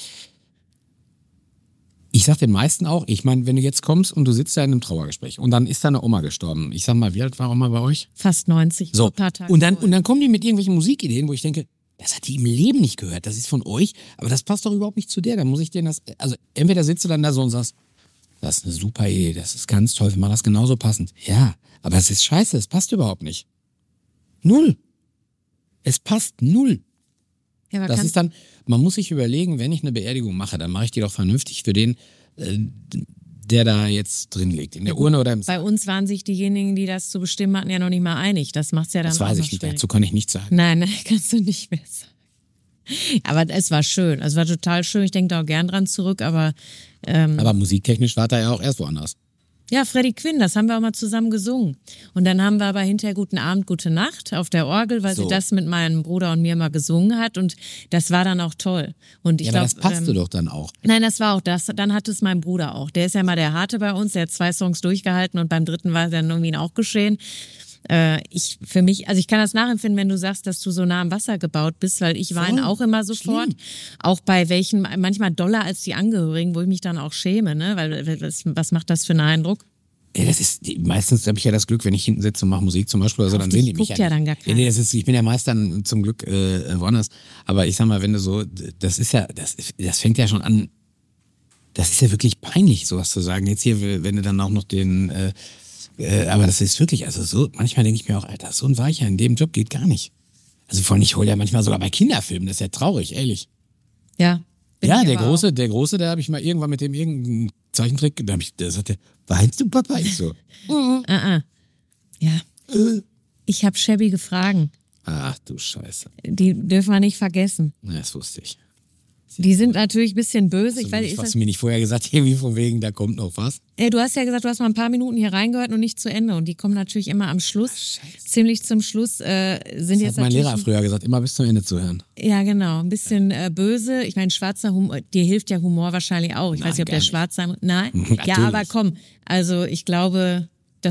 B: ich sag den meisten auch, ich meine, wenn du jetzt kommst und du sitzt da in einem Trauergespräch und dann ist deine Oma gestorben. Ich sag mal, wie alt war Oma bei euch?
C: Fast 90.
B: So,
C: ein paar Tage
B: und dann kommen die mit irgendwelchen Musikideen, wo ich denke, das hat die im Leben nicht gehört, das ist von euch, aber das passt doch überhaupt nicht zu der, dann muss ich denen das, also entweder sitzt du dann da so und sagst, das ist eine super Idee, das ist ganz toll, wir machen das genauso passend. Ja, aber es ist scheiße, es passt überhaupt nicht. Null. Es passt null.
C: Ja, aber
B: Das ist dann, man muss sich überlegen, wenn ich eine Beerdigung mache, dann mache ich die doch vernünftig für den, der da jetzt drin liegt. In der Urne oder im
C: bei uns waren sich diejenigen, die das zu bestimmen hatten, ja noch nicht mal einig. Das macht's ja dann
B: Das
C: auch
B: weiß
C: noch
B: ich nicht,
C: schwierig.
B: dazu kann ich nichts sagen.
C: Nein, kannst du nicht mehr sagen. Aber es war schön. Es war total schön. Ich denke da auch gern dran zurück, aber
B: Aber musiktechnisch war da ja auch erst woanders.
C: ja, Freddie Quinn, das haben wir auch mal zusammen gesungen. Und dann haben wir aber hinterher Guten Abend, Gute Nacht auf der Orgel, weil
B: So.
C: sie das mit meinem Bruder und mir mal gesungen hat. Und das war dann auch toll. Und ich
B: Ja, aber
C: glaube,
B: das passte doch dann auch.
C: Nein, das war auch das. Dann hat es mein Bruder auch. Der ist ja mal der Harte bei uns. Der hat 2 Songs durchgehalten und beim 3. war es dann irgendwie auch geschehen. Ich kann das nachempfinden, wenn du sagst, dass du so nah am Wasser gebaut bist, weil ich weine auch immer sofort.
B: Schlimm.
C: Auch bei welchen, manchmal doller als die Angehörigen, wo ich mich dann auch schäme, ne? Weil was macht das für einen Eindruck?
B: Ja, meistens habe ich ja das Glück, wenn ich hinten sitze und mache Musik zum Beispiel, also dann sehen die mich
C: guckt ja dann gar keiner.
B: Nee, ich bin ja meist dann zum Glück woanders. Aber ich sag mal, wenn du so, das fängt ja schon an, das ist ja wirklich peinlich, sowas zu sagen. Jetzt hier, wenn du dann auch noch aber das ist wirklich, also so, manchmal denke ich mir auch, Alter, so ein Weicher in dem Job geht gar nicht. Also vor allem, ich hole ja manchmal sogar bei Kinderfilmen, das ist ja traurig, ehrlich.
C: Ja.
B: Ja, der Große, da habe ich mal irgendwann mit dem irgendeinen Zeichentrick, da sagt er, weinst du, Papa? Ich so.
C: Ja. Ich habe schäbige Fragen.
B: Ach du Scheiße.
C: Die dürfen wir nicht vergessen.
B: Ja, das wusste ich.
C: Die sind natürlich ein bisschen böse.
B: Hast du mir nicht vorher gesagt, irgendwie von wegen, da kommt noch was?
C: Du hast ja gesagt, du hast mal ein paar Minuten hier reingehört und nicht zu Ende. Und die kommen natürlich immer am Schluss.
B: Scheiße.
C: Ziemlich zum Schluss sind
B: Das
C: jetzt
B: hat mein
C: natürlich...
B: Lehrer früher gesagt, immer bis zum Ende zu hören.
C: Ja, genau. Ein bisschen böse. Ich meine, schwarzer Humor, dir hilft ja Humor wahrscheinlich auch. Ich
B: Nein,
C: weiß nicht, ob
B: gar
C: der
B: nicht.
C: schwarz sein muss. Nein?
B: Natürlich.
C: Ja, aber komm. Also ich glaube,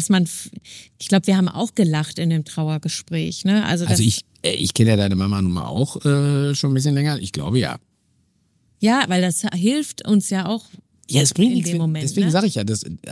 C: wir haben auch gelacht in dem Trauergespräch. Ne? Also
B: ich kenne ja deine Mama nun mal auch schon ein bisschen länger. Ich glaube, ja.
C: ja, weil das hilft uns ja auch.
B: Ja, es bringt
C: in
B: nichts.
C: dem Moment,
B: Deswegen
C: ne?
B: sage ich ja,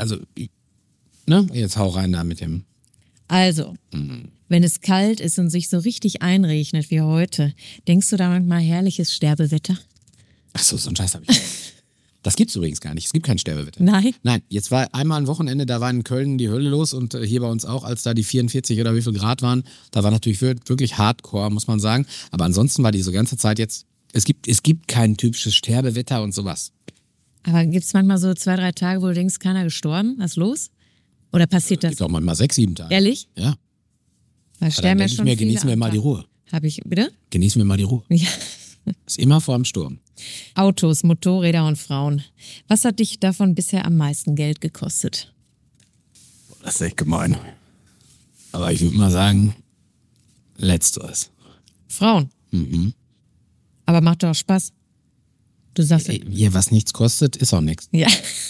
B: jetzt hau rein da mit dem.
C: Also, wenn es kalt ist und sich so richtig einregnet wie heute, denkst du da manchmal herrliches Sterbewetter?
B: Ach so ein Scheiß habe ich. Das gibt's übrigens gar nicht. Es gibt kein Sterbewetter.
C: Nein?
B: Nein, jetzt war einmal ein Wochenende, da war in Köln die Hölle los und hier bei uns auch, als da die 44 oder wie viel Grad waren, da war natürlich wirklich Hardcore, muss man sagen. Aber ansonsten war diese ganze Zeit jetzt, es gibt kein typisches Sterbewetter und sowas.
C: Aber gibt's manchmal so 2, 3 Tage, wo du denkst, keiner gestorben? Was ist los? Oder passiert
B: Es
C: das?
B: gibt auch manchmal 6, 7 Tage.
C: Ehrlich?
B: Ja.
C: Da
B: Dann
C: sterben ja
B: denke ich
C: schon
B: mir,
C: viele
B: genießen wir
C: am
B: mal die
C: Tag.
B: Ruhe.
C: Bitte?
B: Genießen wir mal die Ruhe.
C: Ja.
B: Ist immer vor dem Sturm.
C: Autos, Motorräder und Frauen. Was hat dich davon bisher am meisten Geld gekostet?
B: Das ist echt gemein. Aber ich würde mal sagen, letzteres.
C: Frauen.
B: Mhm.
C: Aber macht doch auch Spaß. Du sagst
B: Ja, was nichts kostet, ist auch nichts.
C: ja.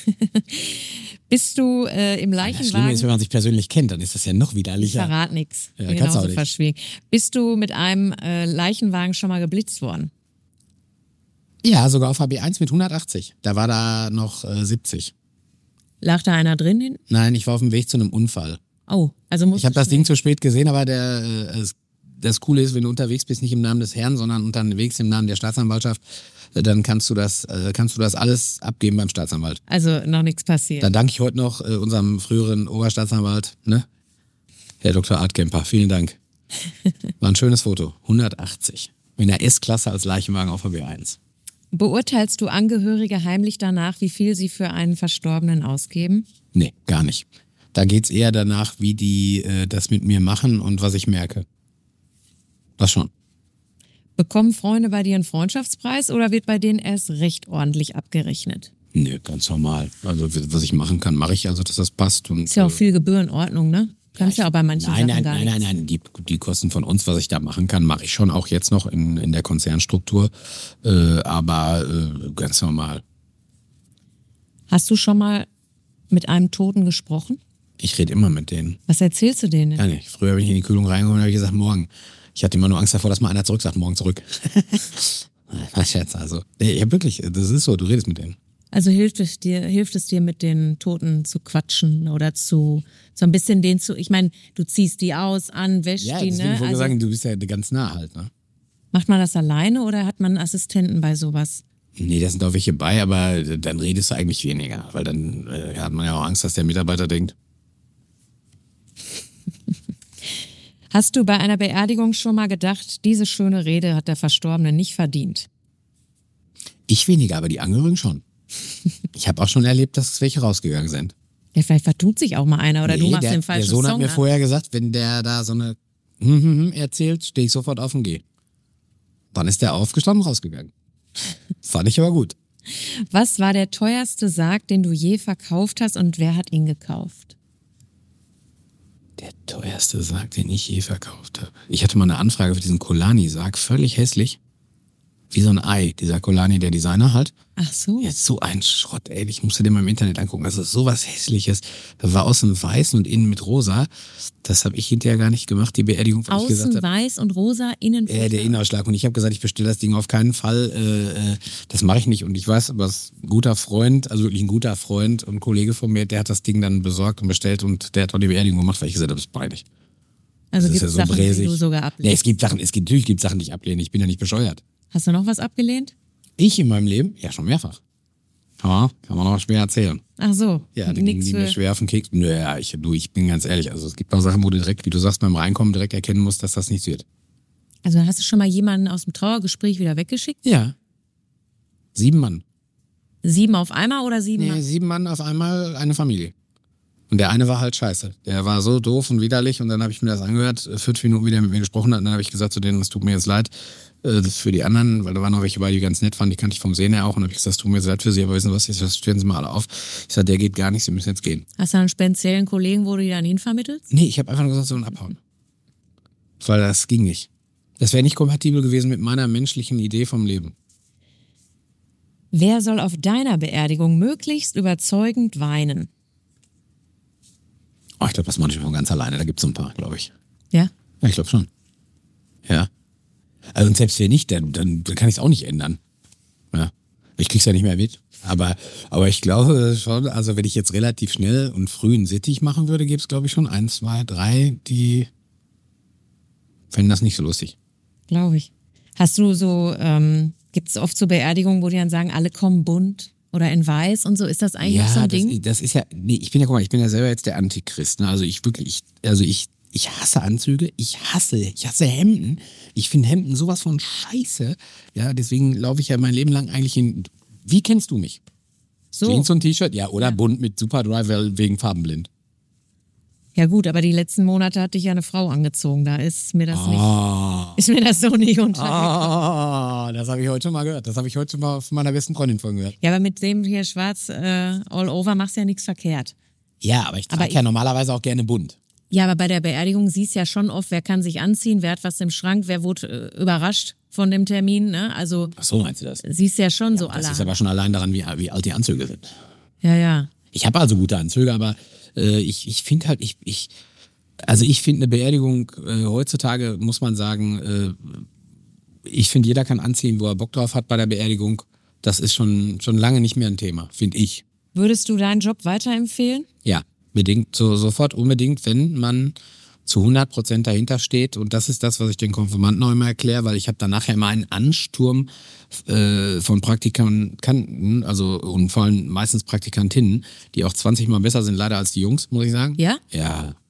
C: Bist du im
B: Das Schlimme
C: Leichenwagen?
B: ist, wenn man sich persönlich kennt, dann ist das ja noch
C: Ich
B: widerlicher.
C: verrate nichts.
B: Ja,
C: Bin
B: kannst du auch
C: genauso
B: nicht.
C: verschwiegen. Bist du mit einem Leichenwagen schon mal geblitzt worden?
B: Ja, sogar auf HB1 mit 180. Da war da noch 70.
C: Lag da einer drin? Hin?
B: Nein, ich war auf dem Weg zu einem Unfall.
C: Oh, also musst
B: Ich habe
C: du
B: das
C: schnell.
B: Ding zu spät gesehen, aber das Coole ist, wenn du unterwegs bist, nicht im Namen des Herrn, sondern unterwegs im Namen der Staatsanwaltschaft, dann kannst du das alles abgeben beim Staatsanwalt.
C: Also noch nichts passiert.
B: Da danke ich heute noch unserem früheren Oberstaatsanwalt, ne? Herr Dr. Artkemper, vielen Dank. War ein schönes Foto. 180. In der S-Klasse als Leichenwagen auf HB1.
C: Beurteilst du Angehörige heimlich danach, wie viel sie für einen Verstorbenen ausgeben?
B: Nee, gar nicht. Da geht's eher danach, wie die das mit mir machen und was ich merke. Das schon.
C: Bekommen Freunde bei dir einen Freundschaftspreis oder wird bei denen erst recht ordentlich abgerechnet?
B: Nee, ganz normal. Also was ich machen kann, mache ich, also dass das passt. Und,
C: Ist ja auch viel Gebührenordnung, ne? Kannst ja auch bei manchen Sachen gar nicht.
B: Nein. Die Kosten von uns, was ich da machen kann, mache ich schon auch jetzt noch in der Konzernstruktur. Aber ganz normal.
C: Hast du schon mal mit einem Toten gesprochen?
B: Ich rede immer mit denen.
C: Was erzählst du denen?
B: Ja, nicht. Früher bin ich in die Kühlung reingekommen und habe gesagt, morgen. Ich hatte immer nur Angst davor, dass mal einer zurück sagt, morgen zurück. Was Scherz, also. Nee, ich hab wirklich, das ist so, du redest mit denen.
C: Also hilft es dir mit den Toten zu quatschen oder so ein bisschen denen zu, ich meine, du ziehst die aus, an, wäschst
B: Ja,
C: die,
B: deswegen
C: ne?
B: wollte ich sagen, du bist ja ganz nah halt, ne?
C: Macht man das alleine oder hat man Assistenten bei sowas?
B: Nee, da sind auch welche bei, aber dann redest du eigentlich weniger, weil dann hat man ja auch Angst, dass der Mitarbeiter denkt.
C: Hast du bei einer Beerdigung schon mal gedacht, diese schöne Rede hat der Verstorbene nicht verdient?
B: Ich weniger, aber die Angehörigen schon. Ich habe auch schon erlebt, dass welche rausgegangen sind.
C: Ja, vielleicht vertut sich auch mal einer oder du machst den falschen Song.
B: Der Sohn hat mir
C: an.
B: vorher gesagt, wenn der da so eine erzählt, stehe ich sofort auf und gehe. Dann ist der aufgestanden und rausgegangen. Fand ich aber gut.
C: Was war der teuerste Sarg, den du je verkauft hast und wer hat ihn gekauft?
B: Der teuerste Sarg, den ich je verkauft habe. Ich hatte mal eine Anfrage für diesen Kolani-Sarg, völlig hässlich. Wie so ein Ei, dieser Kolani, der Designer halt.
C: Ach so.
B: Jetzt so ein Schrott, ey. Ich musste den mal im Internet angucken. Das ist sowas Hässliches. Das war außen weiß und innen mit rosa. Das habe ich hinterher gar nicht gemacht, die Beerdigung, weil ich gesagt
C: Außen
B: habe.
C: weiß und rosa, innen
B: Der Innenausschlag. Und ich habe gesagt, ich bestelle das Ding auf keinen Fall. Das mache ich nicht. Und ich weiß, aber ein guter Freund, also wirklich ein guter Freund und Kollege von mir, der hat das Ding dann besorgt und bestellt und der hat auch die Beerdigung gemacht, weil ich gesagt habe, das ist peinlich.
C: Also
B: Das
C: gibt
B: ist
C: es
B: ja so
C: Sachen,
B: bräsig.
C: die du sogar ablehnst?
B: Nee, es gibt Sachen, die ich ablehne. Ich bin ja nicht bescheuert.
C: Hast du noch was abgelehnt?
B: Ich in meinem Leben? Ja, schon mehrfach. Ja, kann man auch schwer erzählen.
C: Ach so.
B: Ja, die
C: nix
B: mir schwer auf den Keks. Naja, ich bin ganz ehrlich. Also es gibt auch Sachen, wo du direkt, wie du sagst, beim Reinkommen direkt erkennen musst, dass das nichts wird.
C: Also hast du schon mal jemanden aus dem Trauergespräch wieder weggeschickt?
B: Ja. 7 Mann.
C: 7 auf einmal oder 7?
B: Nee, 7 Mann auf einmal, eine Familie. Und der eine war halt scheiße. Der war so doof und widerlich und dann habe ich mir das angehört, 5 Minuten wieder mit mir gesprochen hat und dann habe ich gesagt zu denen, es tut mir jetzt leid für die anderen, weil da waren noch welche bei, die ganz nett waren, die kannte ich vom Sehen her auch und habe ich gesagt, es tut mir jetzt leid für sie, aber wissen Sie was, jetzt stellen Sie mal alle auf. Ich sage, der geht gar nicht, Sie müssen jetzt gehen.
C: Hast du einen speziellen Kollegen, wo du die dann hinvermittelst?
B: Nee, ich habe einfach nur gesagt, so ein Abhauen. Weil das ging nicht. Das wäre nicht kompatibel gewesen mit meiner menschlichen Idee vom Leben.
C: Wer soll auf deiner Beerdigung möglichst überzeugend weinen?
B: Oh, ich glaube, das mache ich von ganz alleine. Da gibt es so ein paar, glaube ich.
C: Ja?
B: Ja, ich glaube schon. Ja. Also und selbst wenn nicht, dann kann ich es auch nicht ändern. Ja. Ich krieg's ja nicht mehr mit. Aber ich glaube schon, also wenn ich jetzt relativ schnell und früh einen Sittich machen würde, gäbe es, glaube ich, schon 1, 2, 3, die fänden das nicht so lustig.
C: Glaube ich. Hast du so, gibt es oft so Beerdigungen, wo die dann sagen, alle kommen bunt oder in weiß und so? Ist das eigentlich so ein Ding?
B: Das ist ja, nee, ich bin ja selber jetzt der Antichrist. Ne? Also ich hasse Anzüge, ich hasse Hemden. Ich finde Hemden sowas von scheiße. Ja, deswegen laufe ich ja mein Leben lang eigentlich in. Wie kennst du mich?
C: So.
B: Jeans und T-Shirt? Ja, oder bunt mit Superdry, weil wegen farbenblind.
C: Ja gut, aber die letzten Monate hatte ich ja eine Frau angezogen. Da ist mir das so nicht untergekommen.
B: Das habe ich heute schon mal gehört. Das habe ich heute schon mal von meiner besten Freundin von gehört.
C: Ja, aber mit dem hier schwarz all over machst du ja nichts verkehrt.
B: Ja, aber ich trage ja normalerweise auch gerne bunt.
C: Ja, aber bei der Beerdigung siehst du ja schon oft, wer kann sich anziehen, wer hat was im Schrank, wer wurde überrascht von dem Termin. Ne? Also
B: ach so, meinst du das?
C: Siehst du ja schon so alle.
B: Das ist aber schon allein daran, wie alt die Anzüge sind.
C: Ja, ja.
B: Ich habe also gute Anzüge, aber ich finde halt, ich finde eine Beerdigung heutzutage, muss man sagen, ich finde, jeder kann anziehen, wo er Bock drauf hat bei der Beerdigung. Das ist schon lange nicht mehr ein Thema, finde ich.
C: Würdest du deinen Job weiterempfehlen?
B: Ja, bedingt, sofort unbedingt, wenn man zu 100% dahinter steht. Und das ist das, was ich den Konfirmanden auch immer erkläre, weil ich habe danach ja immer einen Ansturm von Praktikanten, also und vor allem meistens Praktikantinnen, die auch 20 Mal besser sind leider als die Jungs, muss ich sagen.
C: Ja?
B: Ja.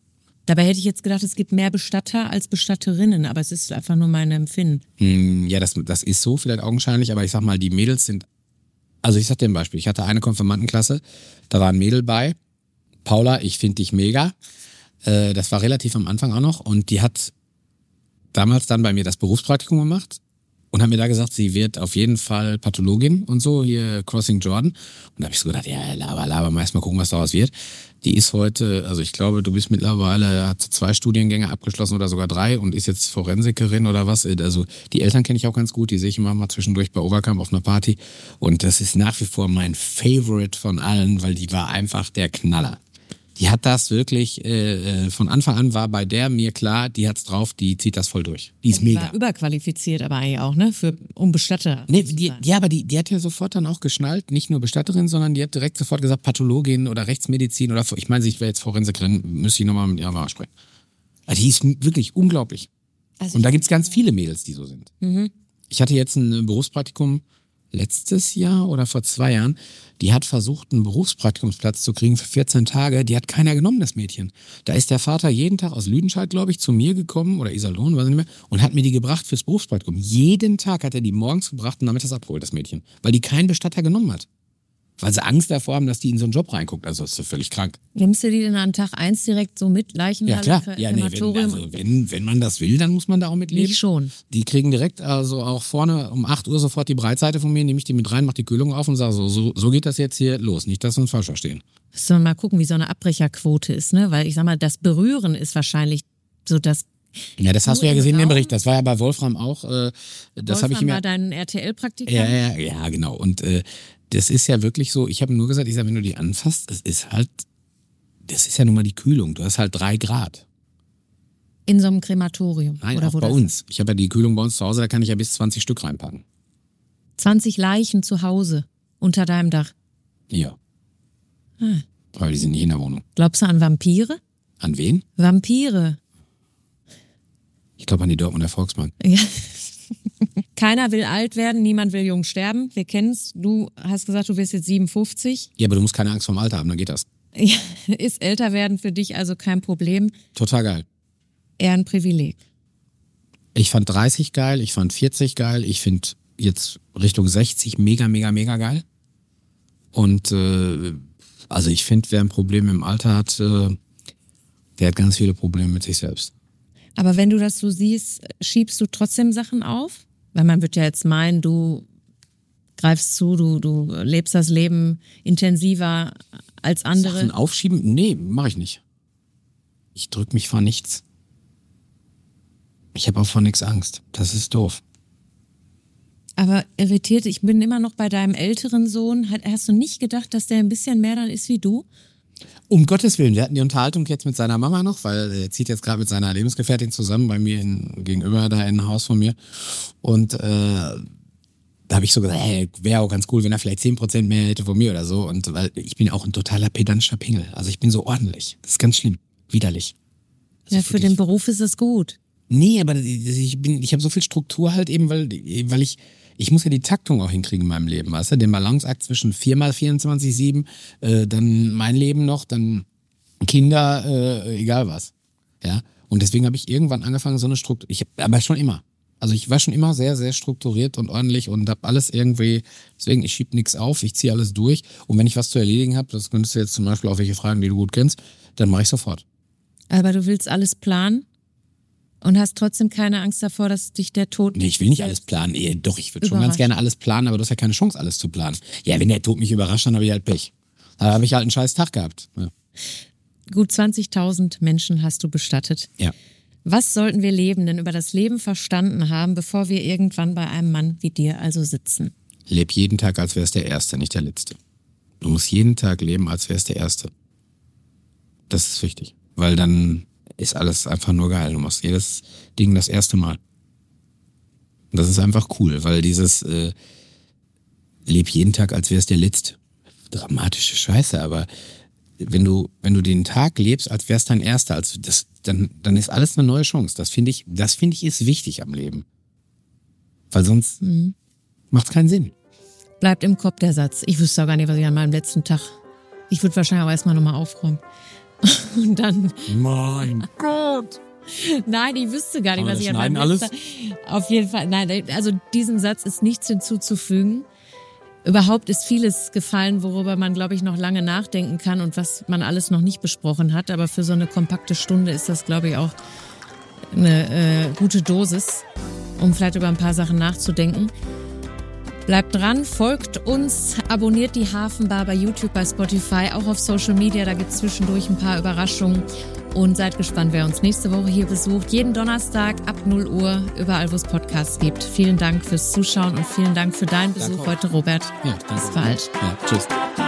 C: Dabei hätte ich jetzt gedacht, es gibt mehr Bestatter als Bestatterinnen, aber es ist einfach nur mein Empfinden.
B: Ja, das ist so, vielleicht augenscheinlich, aber ich sag mal, die Mädels sind, also ich sag dir ein Beispiel, ich hatte eine Konfirmandenklasse, da war ein Mädel bei, Paula, ich finde dich mega, das war relativ am Anfang auch noch und die hat damals dann bei mir das Berufspraktikum gemacht und hat mir da gesagt, sie wird auf jeden Fall Pathologin und so, hier Crossing Jordan. Und da habe ich so gedacht, ja, laber, mal erstmal gucken, was daraus wird. Die ist heute, also ich glaube, du bist mittlerweile, hat 2 Studiengänge abgeschlossen oder sogar 3 und ist jetzt Forensikerin oder was. Also die Eltern kenne ich auch ganz gut, die sehe ich immer mal zwischendurch bei Overcamp auf einer Party. Und das ist nach wie vor mein Favorite von allen, weil die war einfach der Knaller. Die hat das wirklich, von Anfang an war bei der mir klar, die hat's drauf, die zieht das voll durch. Die ist
C: Die
B: mega.
C: war überqualifiziert aber eigentlich auch, ne? Um Bestatter.
B: Nee,
C: zu sein.
B: aber die hat ja sofort dann auch geschnallt, nicht nur Bestatterin, sondern die hat direkt sofort gesagt, Pathologin oder Rechtsmedizin oder, ich meine, ich wäre jetzt Forensikerin, müsste ich nochmal mit ihr mal sprechen. Also die ist wirklich unglaublich.
C: Also
B: Und da gibt's ganz viele Mädels, die so sind. Ich hatte jetzt ein Berufspraktikum letztes Jahr oder vor 2 Jahren, die hat versucht, einen Berufspraktikumsplatz zu kriegen für 14 Tage. Die hat keiner genommen, das Mädchen. Da ist der Vater jeden Tag aus Lüdenscheid, glaube ich, zu mir gekommen oder Iserlohn, weiß ich nicht mehr, und hat mir die gebracht fürs Berufspraktikum. Jeden Tag hat er die morgens gebracht und damit das abgeholt, das Mädchen. Weil die keinen Bestatter genommen hat. Weil sie Angst davor haben, dass die in so einen Job reinguckt. Also das ist völlig krank.
C: Nimmst du die denn an Tag 1 direkt so mit? Leichenhalle,
B: Ja klar,
C: Krematorium?
B: wenn man das will, dann muss man da auch mitleben.
C: Ich schon.
B: Die kriegen direkt also auch vorne um 8 Uhr sofort die Breitseite von mir, nehme ich die mit rein, mach die Kühlung auf und sage so geht das jetzt hier los. Nicht, dass wir uns falsch verstehen.
C: Müssen wir mal gucken, wie so eine Abbrecherquote ist, ne? Weil ich sag mal, das Berühren ist wahrscheinlich so das.
B: Ja, das hast du ja gesehen in dem Bericht. Das war ja bei Wolfram auch. Das habe ich immer.
C: War dein RTL-Praktikant?
B: Ja, genau. Und das ist ja wirklich so, ich habe nur gesagt, wenn du die anfasst, das ist ja nun mal die Kühlung. Du hast halt 3 Grad.
C: In so einem Krematorium?
B: Nein,
C: oder
B: auch
C: wo
B: bei
C: das
B: uns. Ich habe ja die Kühlung bei uns zu Hause, da kann ich ja bis 20 Stück reinpacken.
C: 20 Leichen zu Hause unter deinem Dach.
B: Ja. Aber die sind nicht in der Wohnung.
C: Glaubst du an Vampire?
B: An wen?
C: Vampire.
B: Ich glaube an die Dortmunder Volksbank.
C: Ja. Keiner will alt werden, niemand will jung sterben. Wir kennen's. Du hast gesagt, du wirst jetzt 57.
B: Ja, aber du musst keine Angst vorm Alter haben, dann geht das.
C: Ja, ist älter werden für dich also kein Problem?
B: Total geil.
C: Eher ein Privileg.
B: Ich fand 30 geil, ich fand 40 geil, ich finde jetzt Richtung 60 mega, mega, mega geil. Und also ich finde, wer ein Problem im Alter hat, der hat ganz viele Probleme mit sich selbst.
C: Aber wenn du das so siehst, schiebst du trotzdem Sachen auf? Weil man wird ja jetzt meinen, du greifst zu, du lebst das Leben intensiver als andere.
B: Sachen aufschieben? Nee, mache ich nicht. Ich drück mich vor nichts. Ich habe auch vor nichts Angst. Das ist doof.
C: Aber irritiert, ich bin immer noch bei deinem älteren Sohn. Hast du nicht gedacht, dass der ein bisschen mehr dann ist wie du?
B: Um Gottes Willen, wir hatten die Unterhaltung jetzt mit seiner Mama noch, weil er zieht jetzt gerade mit seiner Lebensgefährtin zusammen bei mir gegenüber da in ein Haus von mir. Und da habe ich so gesagt, wäre auch ganz cool, wenn er vielleicht 10% mehr hätte von mir oder so. Und weil ich bin auch ein totaler pedantischer Pingel. Also ich bin so ordentlich. Das ist ganz schlimm. Widerlich.
C: Ja, für den Beruf ist es gut.
B: Nee, aber ich habe so viel Struktur halt eben, weil ich muss ja die Taktung auch hinkriegen in meinem Leben, weißt du? Den Balanceakt zwischen 4x24/7, dann mein Leben noch, dann Kinder, egal was. Ja. Und deswegen habe ich irgendwann angefangen, so eine Struktur. Aber schon immer. Also ich war schon immer sehr, sehr strukturiert und ordentlich und habe alles irgendwie, deswegen, ich schieb nichts auf, ich ziehe alles durch. Und wenn ich was zu erledigen habe, das könntest du jetzt zum Beispiel auf welche Fragen, die du gut kennst, dann mache ich sofort.
C: Aber du willst alles planen? Und hast trotzdem keine Angst davor, dass dich der Tod...
B: Nee, ich will nicht alles planen. Doch, ich würde schon ganz gerne alles planen, aber du hast ja keine Chance, alles zu planen. Ja, wenn der Tod mich überrascht, dann habe ich halt Pech. Da habe ich halt einen scheiß Tag gehabt. Ja.
C: Gut 20.000 Menschen hast du bestattet.
B: Ja.
C: Was sollten wir Lebenden über das Leben verstanden haben, bevor wir irgendwann bei einem Mann wie dir also sitzen?
B: Leb jeden Tag, als wäre es der Erste, nicht der Letzte. Du musst jeden Tag leben, als wäre es der Erste. Das ist wichtig, weil dann ist alles einfach nur geil. Du machst jedes Ding das erste Mal. Und das ist einfach cool, weil dieses leb jeden Tag, als wäre es der Letzte. Dramatische Scheiße, aber wenn du den Tag lebst, als wäre es dein Erster, dann ist alles eine neue Chance. Das finde ich ist wichtig am Leben. Weil sonst macht es keinen Sinn.
C: Bleibt im Kopf der Satz. Ich wüsste auch gar nicht, was ich an meinem letzten Tag... Ich würde wahrscheinlich auch erstmal nochmal aufräumen. Und dann...
B: Mein Gott!
C: Nein, ich wüsste gar nicht,
B: Aber
C: was ich
B: schneiden alles?
C: Auf jeden Fall, nein, also diesem Satz ist nichts hinzuzufügen. Überhaupt ist vieles gefallen, worüber man, glaube ich, noch lange nachdenken kann und was man alles noch nicht besprochen hat. Aber für so eine kompakte Stunde ist das, glaube ich, auch eine gute Dosis, um vielleicht über ein paar Sachen nachzudenken. Bleibt dran, folgt uns, abonniert die Hafenbar bei YouTube, bei Spotify, auch auf Social Media, da gibt's zwischendurch ein paar Überraschungen und seid gespannt, wer uns nächste Woche hier besucht. Jeden Donnerstag ab 0 Uhr, überall wo es Podcasts gibt. Vielen Dank fürs Zuschauen und vielen Dank für deinen Besuch heute, Robert.
B: Ja, danke.
C: Bis bald.
B: Ja, tschüss.